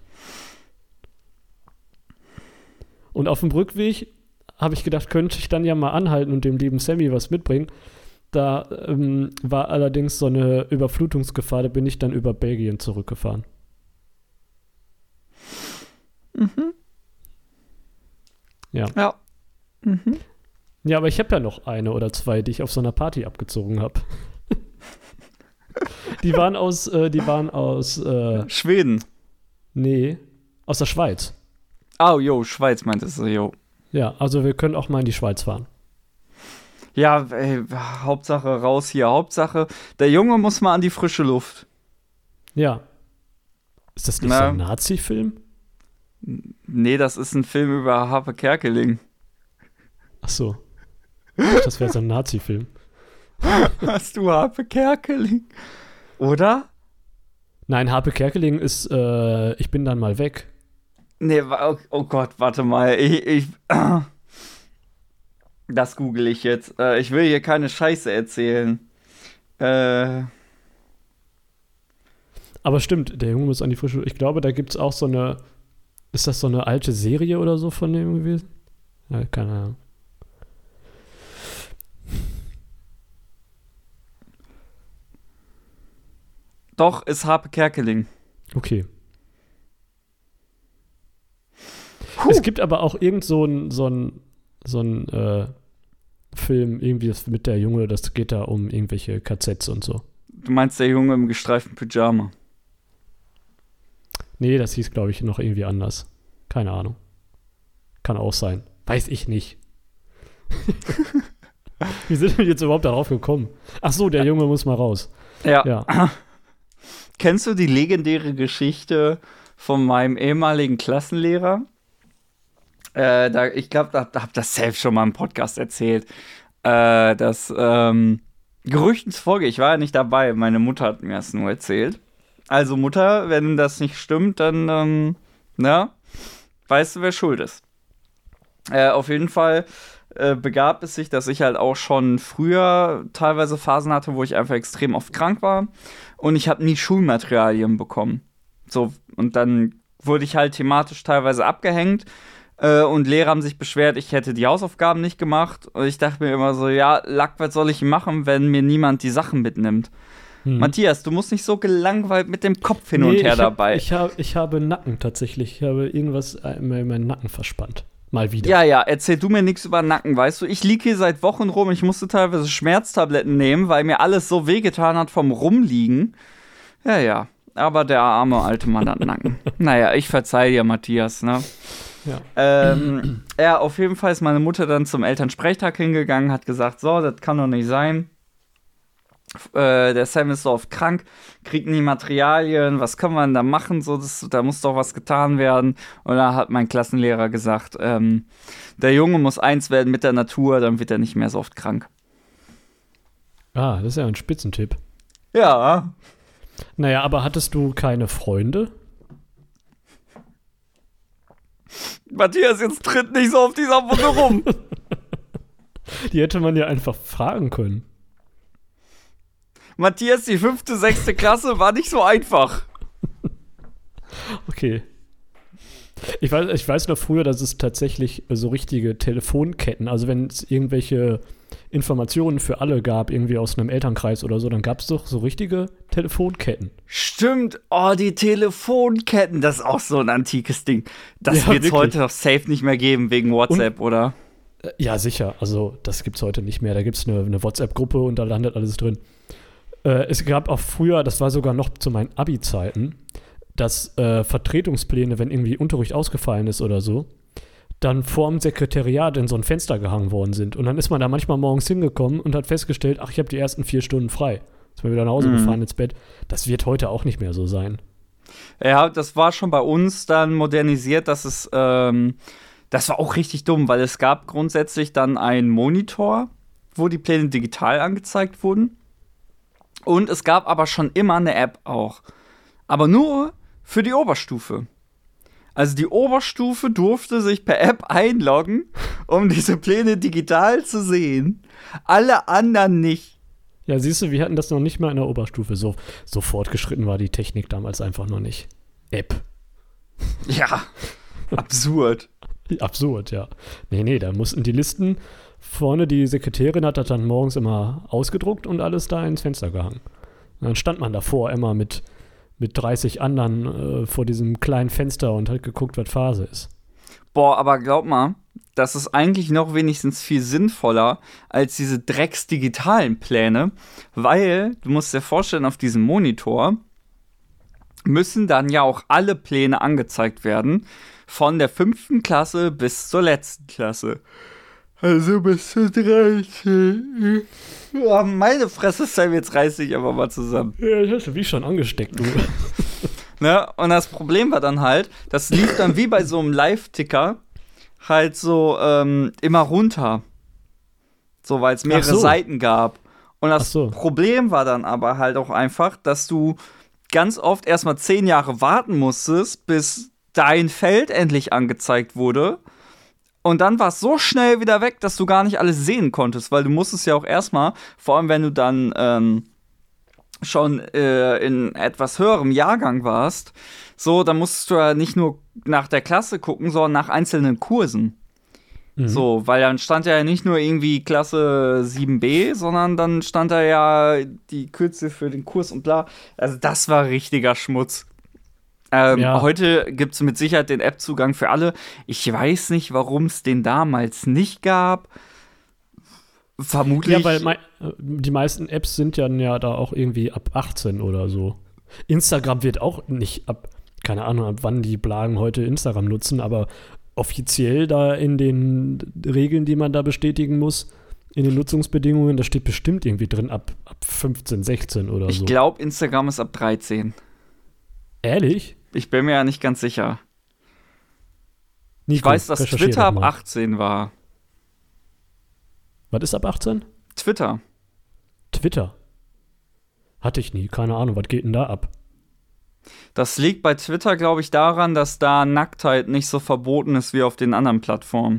Und auf dem Rückweg habe ich gedacht, könnte ich dann ja mal anhalten und dem lieben Sammy was mitbringen. Da war allerdings so eine Überflutungsgefahr, da bin ich dann über Belgien zurückgefahren. Mhm. Ja. Ja. Mhm. Ja, aber ich habe ja noch eine oder zwei, die ich auf so einer Party abgezogen habe. Die waren aus Schweden. Nee, aus der Schweiz. Oh, jo, Schweiz meintest du, jo. Ja, also wir können auch mal in die Schweiz fahren. Ja, ey, Hauptsache raus hier. Hauptsache, der Junge muss mal an die frische Luft. Ja. Ist das nicht so ein Nazi-Film? Nee, das ist ein Film über Harpe Kerkeling. Ach so. Das wäre so ein Nazi-Film. Hast du Harpe Kerkeling? Oder? Nein, Harpe Kerkeling ist Ich bin dann mal weg. Nee, oh Gott, warte mal. Das google ich jetzt. Ich will hier keine Scheiße erzählen. Aber stimmt, der Junge muss an die frische. Ich glaube, da gibt es auch so eine. Ist das so eine alte Serie oder so von dem gewesen? Ja, keine Ahnung. Doch, ist Harpe Kerkeling. Okay. Es gibt aber auch irgend so ein Film, irgendwie das mit der Junge, das geht da um irgendwelche KZs und so. Du meinst der Junge im gestreiften Pyjama? Nee, das hieß, glaube ich, noch irgendwie anders. Keine Ahnung. Kann auch sein. Weiß ich nicht. Wie sind wir jetzt überhaupt darauf gekommen? Ach so, der Junge muss mal raus. Ja. Kennst du die legendäre Geschichte von meinem ehemaligen Klassenlehrer? Ich glaube, da hab das selbst schon mal im Podcast erzählt. Dass Gerüchten zufolge, ich war ja nicht dabei, meine Mutter hat mir das nur erzählt. Also Mutter, wenn das nicht stimmt, dann weißt du, wer schuld ist. Auf jeden Fall begab es sich, dass ich halt auch schon früher teilweise Phasen hatte, wo ich einfach extrem oft krank war und ich habe nie Schulmaterialien bekommen. So, und dann wurde ich halt thematisch teilweise abgehängt und Lehrer haben sich beschwert, ich hätte die Hausaufgaben nicht gemacht und ich dachte mir immer so, ja, Lack, was soll ich machen, wenn mir niemand die Sachen mitnimmt? Matthias, du musst nicht so gelangweilt mit dem Kopf hin und her dabei. Ich habe Nacken tatsächlich. Ich habe irgendwas in meinen Nacken verspannt. Mal wieder. Ja, erzähl du mir nichts über Nacken, weißt du? Ich liege hier seit Wochen rum, ich musste teilweise Schmerztabletten nehmen, weil mir alles so wehgetan hat vom Rumliegen. Ja, aber der arme alte Mann hat Nacken. Naja, ich verzeih dir, Matthias, ne? Ja. Auf jeden Fall ist meine Mutter dann zum Elternsprechtag hingegangen, hat gesagt, so, das kann doch nicht sein. Der Sam ist so oft krank, kriegt nie Materialien, was kann man da machen? So, da muss doch was getan werden. Und da hat mein Klassenlehrer gesagt, der Junge muss eins werden mit der Natur, dann wird er nicht mehr so oft krank. Ah, das ist ja ein Spitzentipp. Ja. Naja, aber hattest du keine Freunde? Matthias, jetzt tritt nicht so auf dieser Wunde rum. Die hätte man ja einfach fragen können. Matthias, die 5., 6. Klasse war nicht so einfach. Okay. Ich weiß noch früher, dass es tatsächlich so richtige Telefonketten, also wenn es irgendwelche Informationen für alle gab, irgendwie aus einem Elternkreis oder so, dann gab es doch so richtige Telefonketten. Stimmt, die Telefonketten, das ist auch so ein antikes Ding. Das wird es heute doch safe nicht mehr geben wegen WhatsApp, oder? Ja, sicher. Also das gibt es heute nicht mehr. Da gibt es eine WhatsApp-Gruppe und da landet alles drin. Es gab auch früher, das war sogar noch zu meinen Abi-Zeiten, dass Vertretungspläne, wenn irgendwie Unterricht ausgefallen ist oder so, dann vorm Sekretariat in so ein Fenster gehangen worden sind. Und dann ist man da manchmal morgens hingekommen und hat festgestellt, ach, ich habe die ersten 4 Stunden frei. Ist man wieder nach Hause gefahren ins Bett. Das wird heute auch nicht mehr so sein. Ja, das war schon bei uns dann modernisiert, dass es, das war auch richtig dumm, weil es gab grundsätzlich dann einen Monitor, wo die Pläne digital angezeigt wurden. Und es gab aber schon immer eine App auch. Aber nur für die Oberstufe. Also die Oberstufe durfte sich per App einloggen, um diese Pläne digital zu sehen. Alle anderen nicht. Ja, siehst du, wir hatten das noch nicht mal in der Oberstufe. So fortgeschritten war die Technik damals einfach noch nicht. App. Ja, absurd. Absurd, ja. Nee, da mussten die Listen vorne, die Sekretärin hat das dann morgens immer ausgedruckt und alles da ins Fenster gehangen. Und dann stand man davor immer mit 30 anderen vor diesem kleinen Fenster und hat geguckt, was Phase ist. Boah, aber glaub mal, das ist eigentlich noch wenigstens viel sinnvoller als diese drecksdigitalen Pläne, weil, du musst dir vorstellen, auf diesem Monitor müssen dann ja auch alle Pläne angezeigt werden, von der 5. Klasse bis zur letzten Klasse. Also bis zur 13. Ja, meine Fresse, Sam, jetzt reiß dich aber mal zusammen. Ja, ich hast du wie schon angesteckt, du. Ne? Und das Problem war dann halt, das lief dann wie bei so einem Live-Ticker halt so immer runter. So, weil es mehrere Seiten gab. Und das Problem war dann aber halt auch einfach, dass du ganz oft erstmal 10 Jahre warten musstest, bis dein Feld endlich angezeigt wurde. Und dann war es so schnell wieder weg, dass du gar nicht alles sehen konntest, weil du musstest ja auch erstmal, vor allem wenn du dann schon in etwas höherem Jahrgang warst, so, dann musstest du ja nicht nur nach der Klasse gucken, sondern nach einzelnen Kursen. So, weil dann stand ja nicht nur irgendwie Klasse 7b, sondern dann stand da ja die Kürze für den Kurs und bla. Also das war richtiger Schmutz. Heute gibt es mit Sicherheit den App-Zugang für alle. Ich weiß nicht, warum es den damals nicht gab. Vermutlich. Ja, weil die meisten Apps sind ja da auch irgendwie ab 18 oder so. Instagram wird auch nicht keine Ahnung, ab wann die Blagen heute Instagram nutzen, aber offiziell da in den Regeln, die man da bestätigen muss, in den Nutzungsbedingungen, da steht bestimmt irgendwie drin ab 15, 16 oder so. Ich glaube, Instagram ist ab 13. Ehrlich? Ich bin mir ja nicht ganz sicher. Nico, ich weiß, dass Twitter ab 18 war. Was ist ab 18? Twitter. Hatte ich nie, keine Ahnung, was geht denn da ab? Das liegt bei Twitter, glaube ich, daran, dass da Nacktheit nicht so verboten ist wie auf den anderen Plattformen.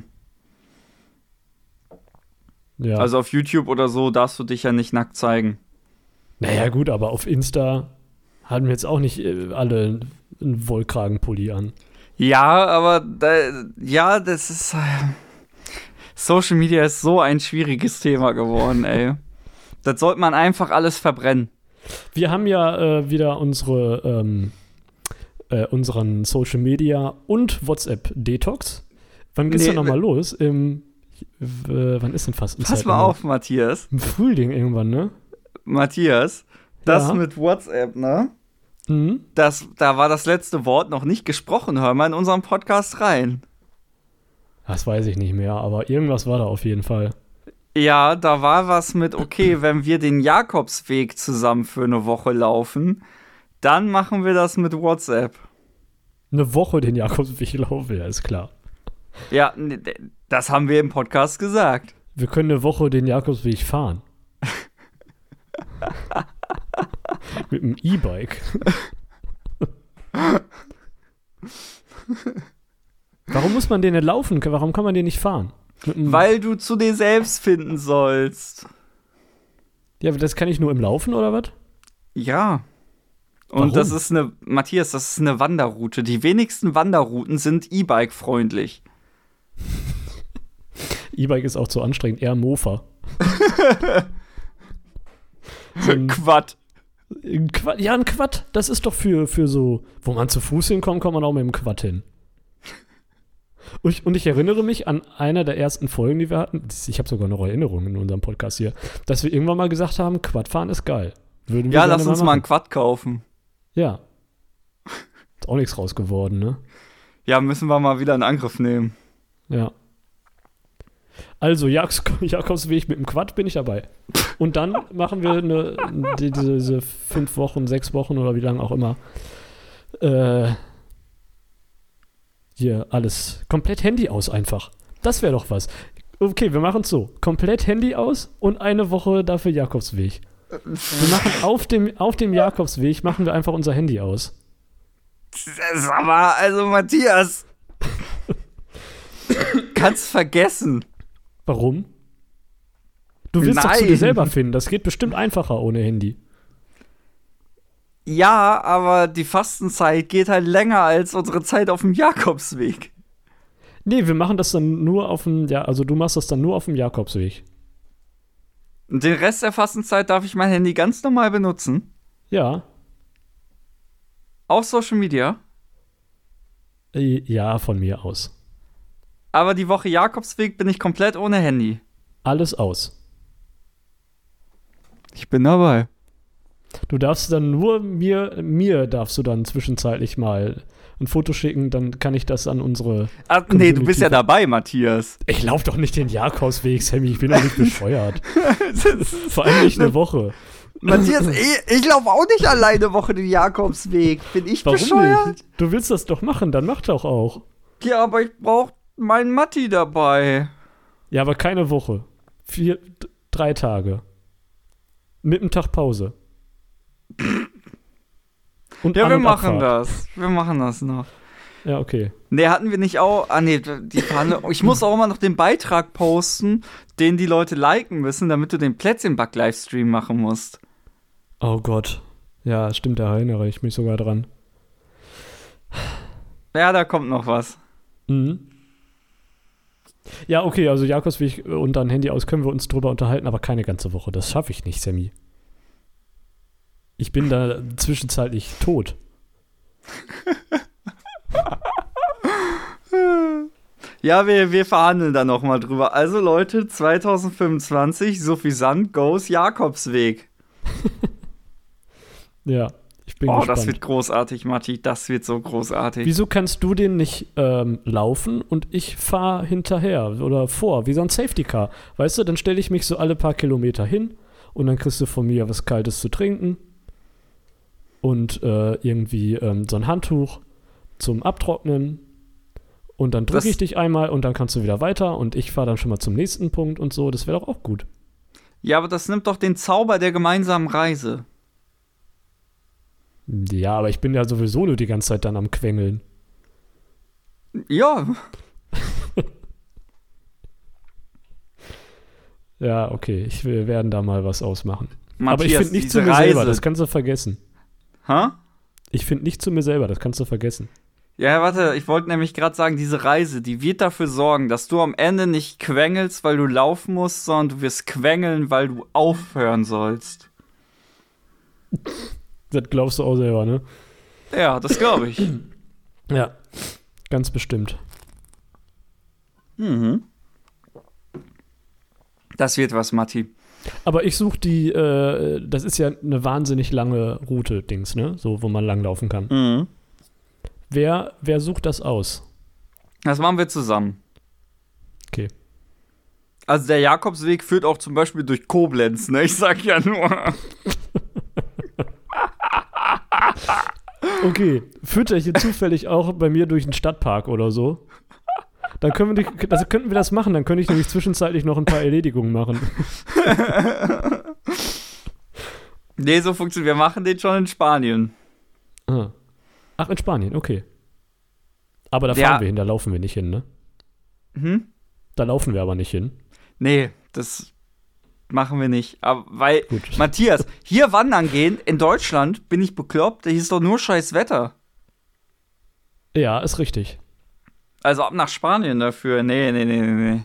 Ja. Also auf YouTube oder so darfst du dich ja nicht nackt zeigen. Naja, gut, aber auf Insta hatten wir jetzt auch nicht alle einen Wollkragenpulli an. Ja, aber das ist. Social Media ist so ein schwieriges Thema geworden, ey. Das sollte man einfach alles verbrennen. Wir haben ja wieder unseren Social Media und WhatsApp-Detox. Wann geht's denn nochmal los? Wann ist denn Fastenzeit? Pass mal auf, Matthias. Im Frühling irgendwann, ne? Matthias, das mit WhatsApp, ne? Mhm. Da war das letzte Wort noch nicht gesprochen. Hör mal in unseren Podcast rein. Das weiß ich nicht mehr, aber irgendwas war da auf jeden Fall. Ja, da war was mit, okay, wenn wir den Jakobsweg zusammen für eine Woche laufen, dann machen wir das mit WhatsApp. Eine Woche den Jakobsweg laufen, ja, ist klar. Ja, das haben wir im Podcast gesagt. Wir können eine Woche den Jakobsweg fahren. Mit einem E-Bike. Warum muss man den nicht laufen? Warum kann man den nicht fahren? Weil du zu dir selbst finden sollst. Ja, das kann ich nur im Laufen, oder was? Ja. Und Warum? Matthias, das ist eine Wanderroute. Die wenigsten Wanderrouten sind E-Bike-freundlich. E-Bike ist auch zu anstrengend, eher Mofa. Quad. Ja, ein Quad, das ist doch für so, wo man zu Fuß hinkommt, kommt man auch mit dem Quad hin. Und ich erinnere mich an einer der ersten Folgen, die wir hatten, ich habe sogar noch Erinnerungen in unserem Podcast hier, dass wir irgendwann mal gesagt haben, Quadfahren ist geil. Ja, lass uns mal einen Quad kaufen. Ja. Ist auch nichts raus geworden, ne? Ja, müssen wir mal wieder in Angriff nehmen. Ja. Also, Jakobsweg mit dem Quad bin ich dabei. Und dann machen wir diese 5 Wochen, 6 Wochen oder wie lange auch immer. Hier alles. Komplett Handy aus einfach. Das wäre doch was. Okay, wir machen es so. Komplett Handy aus und eine Woche dafür Jakobsweg. Wir machen auf dem Jakobsweg machen wir einfach unser Handy aus. Sag mal, also Matthias. Kannst vergessen. Warum? Du willst doch zu Nein. dir selber finden. Das geht bestimmt einfacher ohne Handy. Ja, aber die Fastenzeit geht halt länger als unsere Zeit auf dem Jakobsweg. Nee, wir machen das dann nur auf dem, ja, also du machst das dann nur auf dem Jakobsweg. Und den Rest der Fastenzeit darf ich mein Handy ganz normal benutzen. Ja. Auf Social Media. Ja, von mir aus. Aber die Woche Jakobsweg bin ich komplett ohne Handy. Alles aus. Ich bin dabei. Du darfst dann nur mir darfst du dann zwischenzeitlich mal ein Foto schicken, dann kann ich das an unsere Nee, du bist ja dabei, Matthias. Ich laufe doch nicht den Jakobsweg, Sammy, ich bin doch nicht bescheuert. Vor allem nicht eine Woche. Matthias, ich laufe auch nicht alleine Woche den Jakobsweg. Bin ich Warum bescheuert? nicht? Du willst das doch machen, dann mach doch auch. Ja, aber ich brauche meinen Matti dabei. Ja, aber keine Woche. 3 Tage. Mit einem Tag Pause. Und Ja, An- wir und machen Abfahrt. das. Wir machen das noch. Ja, okay. Nee, hatten wir nicht auch. Nee, die Verhandlung. Ich muss auch immer noch den Beitrag posten, den die Leute liken müssen, damit du den Plätzchenback-Livestream machen musst. Oh Gott. Ja, stimmt, da erinnere ich mich sogar dran. Ja, da kommt noch was. Mhm. Ja, okay, also Jakobsweg und dann Handy aus können wir uns drüber unterhalten, aber keine ganze Woche. Das schaffe ich nicht, Sammy. Ich bin da zwischenzeitlich tot. Ja, wir verhandeln da noch mal drüber. Also Leute, 2025, suffisant goes Jakobsweg. Ja, ich bin Oh, gespannt. das wird großartig, Matti. Das wird so großartig. Wieso kannst du den nicht laufen und ich fahre hinterher oder vor, wie so ein Safety Car? Weißt du, dann stelle ich mich so alle paar Kilometer hin und dann kriegst du von mir was Kaltes zu trinken und irgendwie so ein Handtuch zum Abtrocknen und dann drücke ich dich einmal und dann kannst du wieder weiter und ich fahre dann schon mal zum nächsten Punkt und so. Das wäre doch auch gut. Ja, aber das nimmt doch den Zauber der gemeinsamen Reise. Ja, aber ich bin ja sowieso nur die ganze Zeit dann am Quengeln. Ja, Ja, okay, wir werden da mal was ausmachen. Matthias, aber ich finde nicht zu diese mir selber, Reise. das kannst du vergessen. Hä? Ich finde nicht zu mir selber, das kannst du vergessen. Ja, warte, ich wollte nämlich gerade sagen, diese Reise, die wird dafür sorgen, dass du am Ende nicht quengelst, weil du laufen musst, sondern du wirst quengeln, weil du aufhören sollst. Das glaubst du auch selber, ne? Ja, das glaube ich. Ja, ganz bestimmt. Mhm. Das wird was, Matti. Aber ich suche das ist ja eine wahnsinnig lange Route, Dings, ne? So, wo man langlaufen kann. Mhm. Wer sucht das aus? Das machen wir zusammen. Okay. Also der Jakobsweg führt auch zum Beispiel durch Koblenz, ne? Ich sag ja nur. Okay, führt er hier zufällig auch bei mir durch einen Stadtpark oder so? Dann könnten wir das machen, dann könnte ich nämlich zwischenzeitlich noch ein paar Erledigungen machen. Nee, so funktioniert. Wir machen den schon in Spanien. Ah. Ach, in Spanien, okay. Aber da Ja. fahren wir hin, da laufen wir nicht hin, ne? Hm? Da laufen wir aber nicht hin. Nee, das machen wir nicht. Aber weil, Gut. Matthias, hier wandern gehen, in Deutschland, bin ich bekloppt, hier ist doch nur scheiß Wetter. Ja, ist richtig. Also ab nach Spanien dafür. Nee.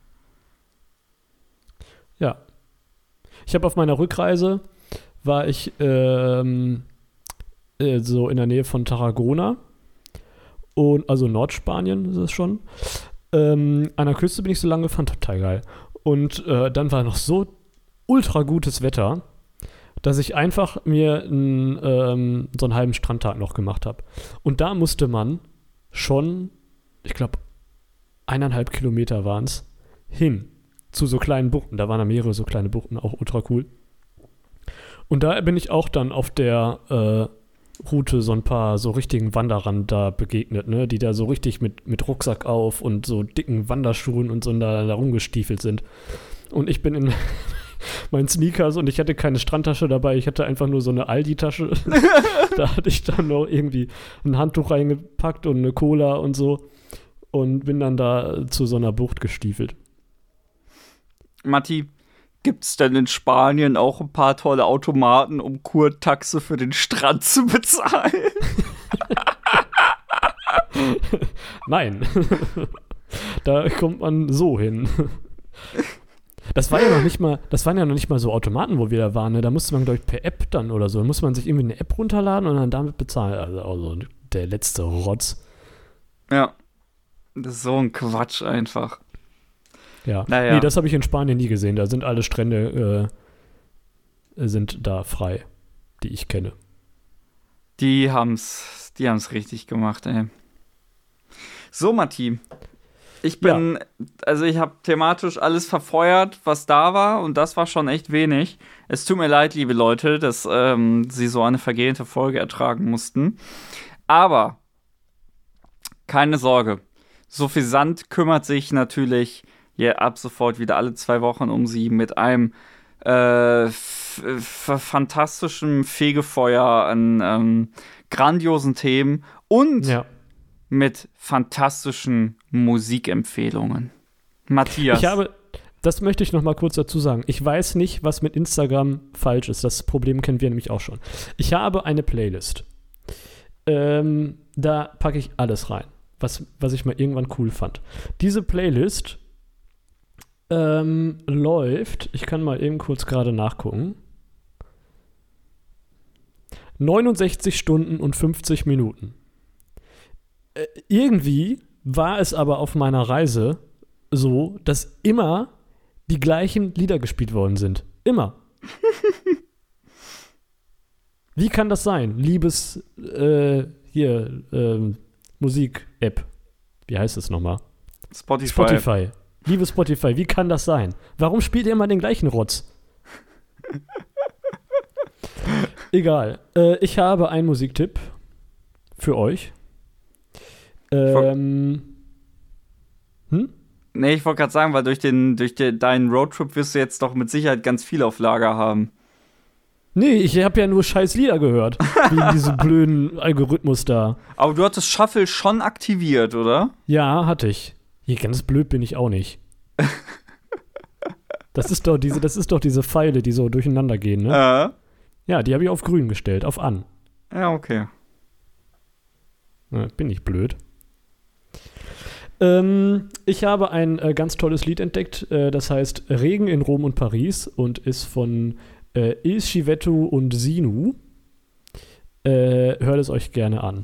Ja. Ich habe auf meiner Rückreise, war ich so in der Nähe von Tarragona. Und, also Nordspanien ist es schon. An der Küste bin ich so lange gefahren, total geil. Und dann war noch so ultra gutes Wetter, dass ich einfach mir so einen halben Strandtag noch gemacht habe. Und da musste man schon, ich glaube, 1,5 Kilometer waren es, hin zu so kleinen Buchten. Da waren da mehrere so kleine Buchten, auch ultra cool. Und da bin ich auch dann auf der Route so ein paar so richtigen Wanderern da begegnet, ne, die da so richtig mit Rucksack auf und so dicken Wanderschuhen und so da rumgestiefelt sind. Und ich bin in meinen Sneakers und ich hatte keine Strandtasche dabei, ich hatte einfach nur so eine Aldi-Tasche. Da hatte ich dann noch irgendwie ein Handtuch reingepackt und eine Cola und so und bin dann da zu so einer Bucht gestiefelt. Matti, gibt's denn in Spanien auch ein paar tolle Automaten, um Kurtaxe für den Strand zu bezahlen? Nein. Da kommt man so hin. Das waren ja noch nicht mal so Automaten, wo wir da waren. Ne? Da musste man, glaube ich, per App dann oder so. Da musste man sich irgendwie eine App runterladen und dann damit bezahlen. Also der letzte Rotz. Ja. Das ist so ein Quatsch einfach. Ja. Naja. Nee, das habe ich in Spanien nie gesehen. Da sind alle Strände sind da frei, die ich kenne. Die haben's richtig gemacht, ey. So, Matti. Ich habe thematisch alles verfeuert, was da war, und das war schon echt wenig. Es tut mir leid, liebe Leute, dass sie so eine vergehende Folge ertragen mussten. Aber keine Sorge. Suffisant kümmert sich natürlich ab sofort wieder alle 2 Wochen um sie mit einem fantastischen Fegefeuer an grandiosen Themen und mit fantastischen Musikempfehlungen. Matthias. Das möchte ich noch mal kurz dazu sagen. Ich weiß nicht, was mit Instagram falsch ist. Das Problem kennen wir nämlich auch schon. Ich habe eine Playlist. Da packe ich alles rein, was ich mal irgendwann cool fand. Diese Playlist läuft, ich kann mal eben kurz gerade nachgucken, 69 Stunden und 50 Minuten. Irgendwie war es aber auf meiner Reise so, dass immer die gleichen Lieder gespielt worden sind. Immer. Wie kann das sein? Liebes Musik-App. Wie heißt es nochmal? Spotify. Liebes Spotify, wie kann das sein? Warum spielt ihr immer den gleichen Rotz? Egal. Ich habe einen Musiktipp für euch. Nee, ich wollte gerade sagen, weil durch deinen Roadtrip wirst du jetzt doch mit Sicherheit ganz viel auf Lager haben. Nee, ich habe ja nur scheiß Lieder gehört. Wegen diesem blöden Algorithmus da. Aber du hattest Shuffle schon aktiviert, oder? Ja, hatte ich. Hier, ganz blöd bin ich auch nicht. Das ist doch diese Pfeile, die so durcheinander gehen, ne? Ja, die habe ich auf grün gestellt, auf an. Ja, okay. Bin ich blöd. Ich habe ein ganz tolles Lied entdeckt, das heißt Regen in Rom und Paris und ist von Il Civetto und Sinu. Hört es euch gerne an.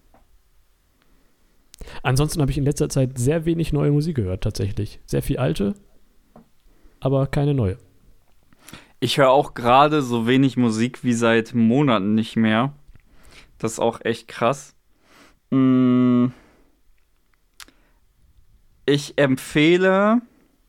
Ansonsten habe ich in letzter Zeit sehr wenig neue Musik gehört, tatsächlich. Sehr viel alte, aber keine neue. Ich höre auch gerade so wenig Musik wie seit Monaten nicht mehr. Das ist auch echt krass. Ich empfehle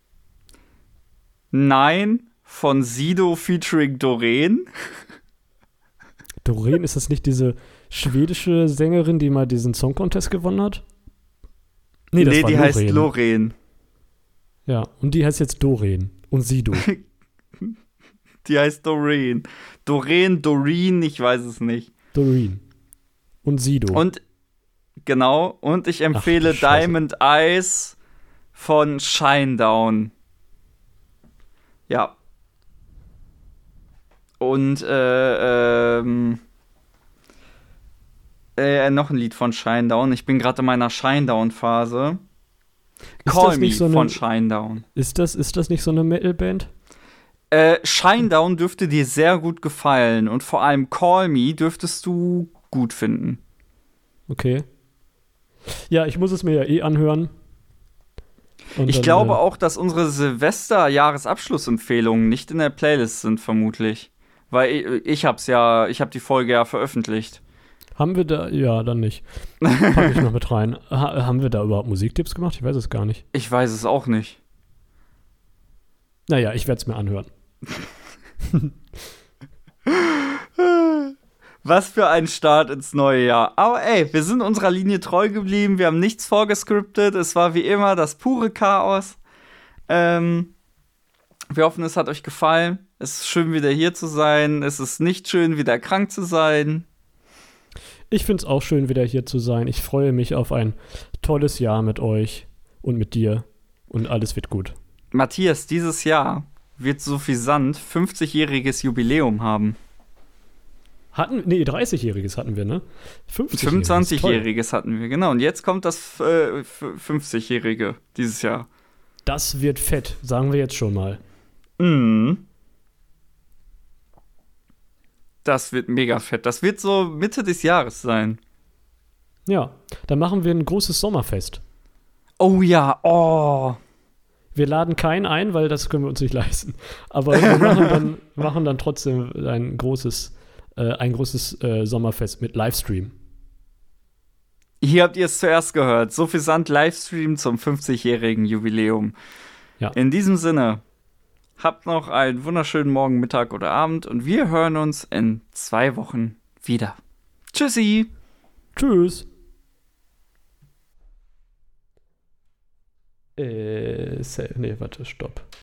Nein von Sido featuring Doreen. Doreen, ist das nicht diese schwedische Sängerin, die mal diesen Song Contest gewonnen hat? Nee, die Loreen. Heißt Loreen. Ja, und die heißt jetzt Doreen und Sido. Die heißt Doreen. Doreen, ich weiß es nicht. Doreen. Und Sido. Und ich empfehle Diamond Eyes von Shinedown. Ja. Und noch ein Lied von Shinedown. Ich bin gerade in meiner Shinedown-Phase. Call Me von Shinedown. Ist das nicht so eine Metal-Band? Shinedown dürfte dir sehr gut gefallen. Und vor allem Call Me dürftest du gut finden. Okay. Ja, ich muss es mir ja anhören. Und ich glaube auch, dass unsere Silvester-Jahresabschlussempfehlungen nicht in der Playlist sind, vermutlich. Weil ich habe die Folge ja veröffentlicht. Haben wir da, ja, dann nicht. Pack ich noch mit rein. Haben wir da überhaupt Musiktipps gemacht? Ich weiß es gar nicht. Ich weiß es auch nicht. Naja, ich werde es mir anhören. Was für ein Start ins neue Jahr. Aber ey, wir sind unserer Linie treu geblieben. Wir haben nichts vorgescriptet. Es war wie immer das pure Chaos. Wir hoffen, es hat euch gefallen. Es ist schön, wieder hier zu sein. Es ist nicht schön, wieder krank zu sein. Ich finde es auch schön, wieder hier zu sein. Ich freue mich auf ein tolles Jahr mit euch und mit dir. Und alles wird gut. Matthias, dieses Jahr wird Suffisant 50-jähriges Jubiläum haben. 30-jähriges hatten wir, ne? 25-jähriges hatten wir, genau. Und jetzt kommt das 50-jährige dieses Jahr. Das wird fett, sagen wir jetzt schon mal. Das wird mega fett. Das wird so Mitte des Jahres sein. Ja, dann machen wir ein großes Sommerfest. Oh ja, oh. Wir laden keinen ein, weil das können wir uns nicht leisten. Aber wir machen dann trotzdem ein großes Sommerfest mit Livestream. Hier habt ihr es zuerst gehört. Suffisant Livestream zum 50-jährigen Jubiläum. Ja. In diesem Sinne, habt noch einen wunderschönen Morgen, Mittag oder Abend und wir hören uns in 2 Wochen wieder. Tschüssi. Tschüss. Stopp.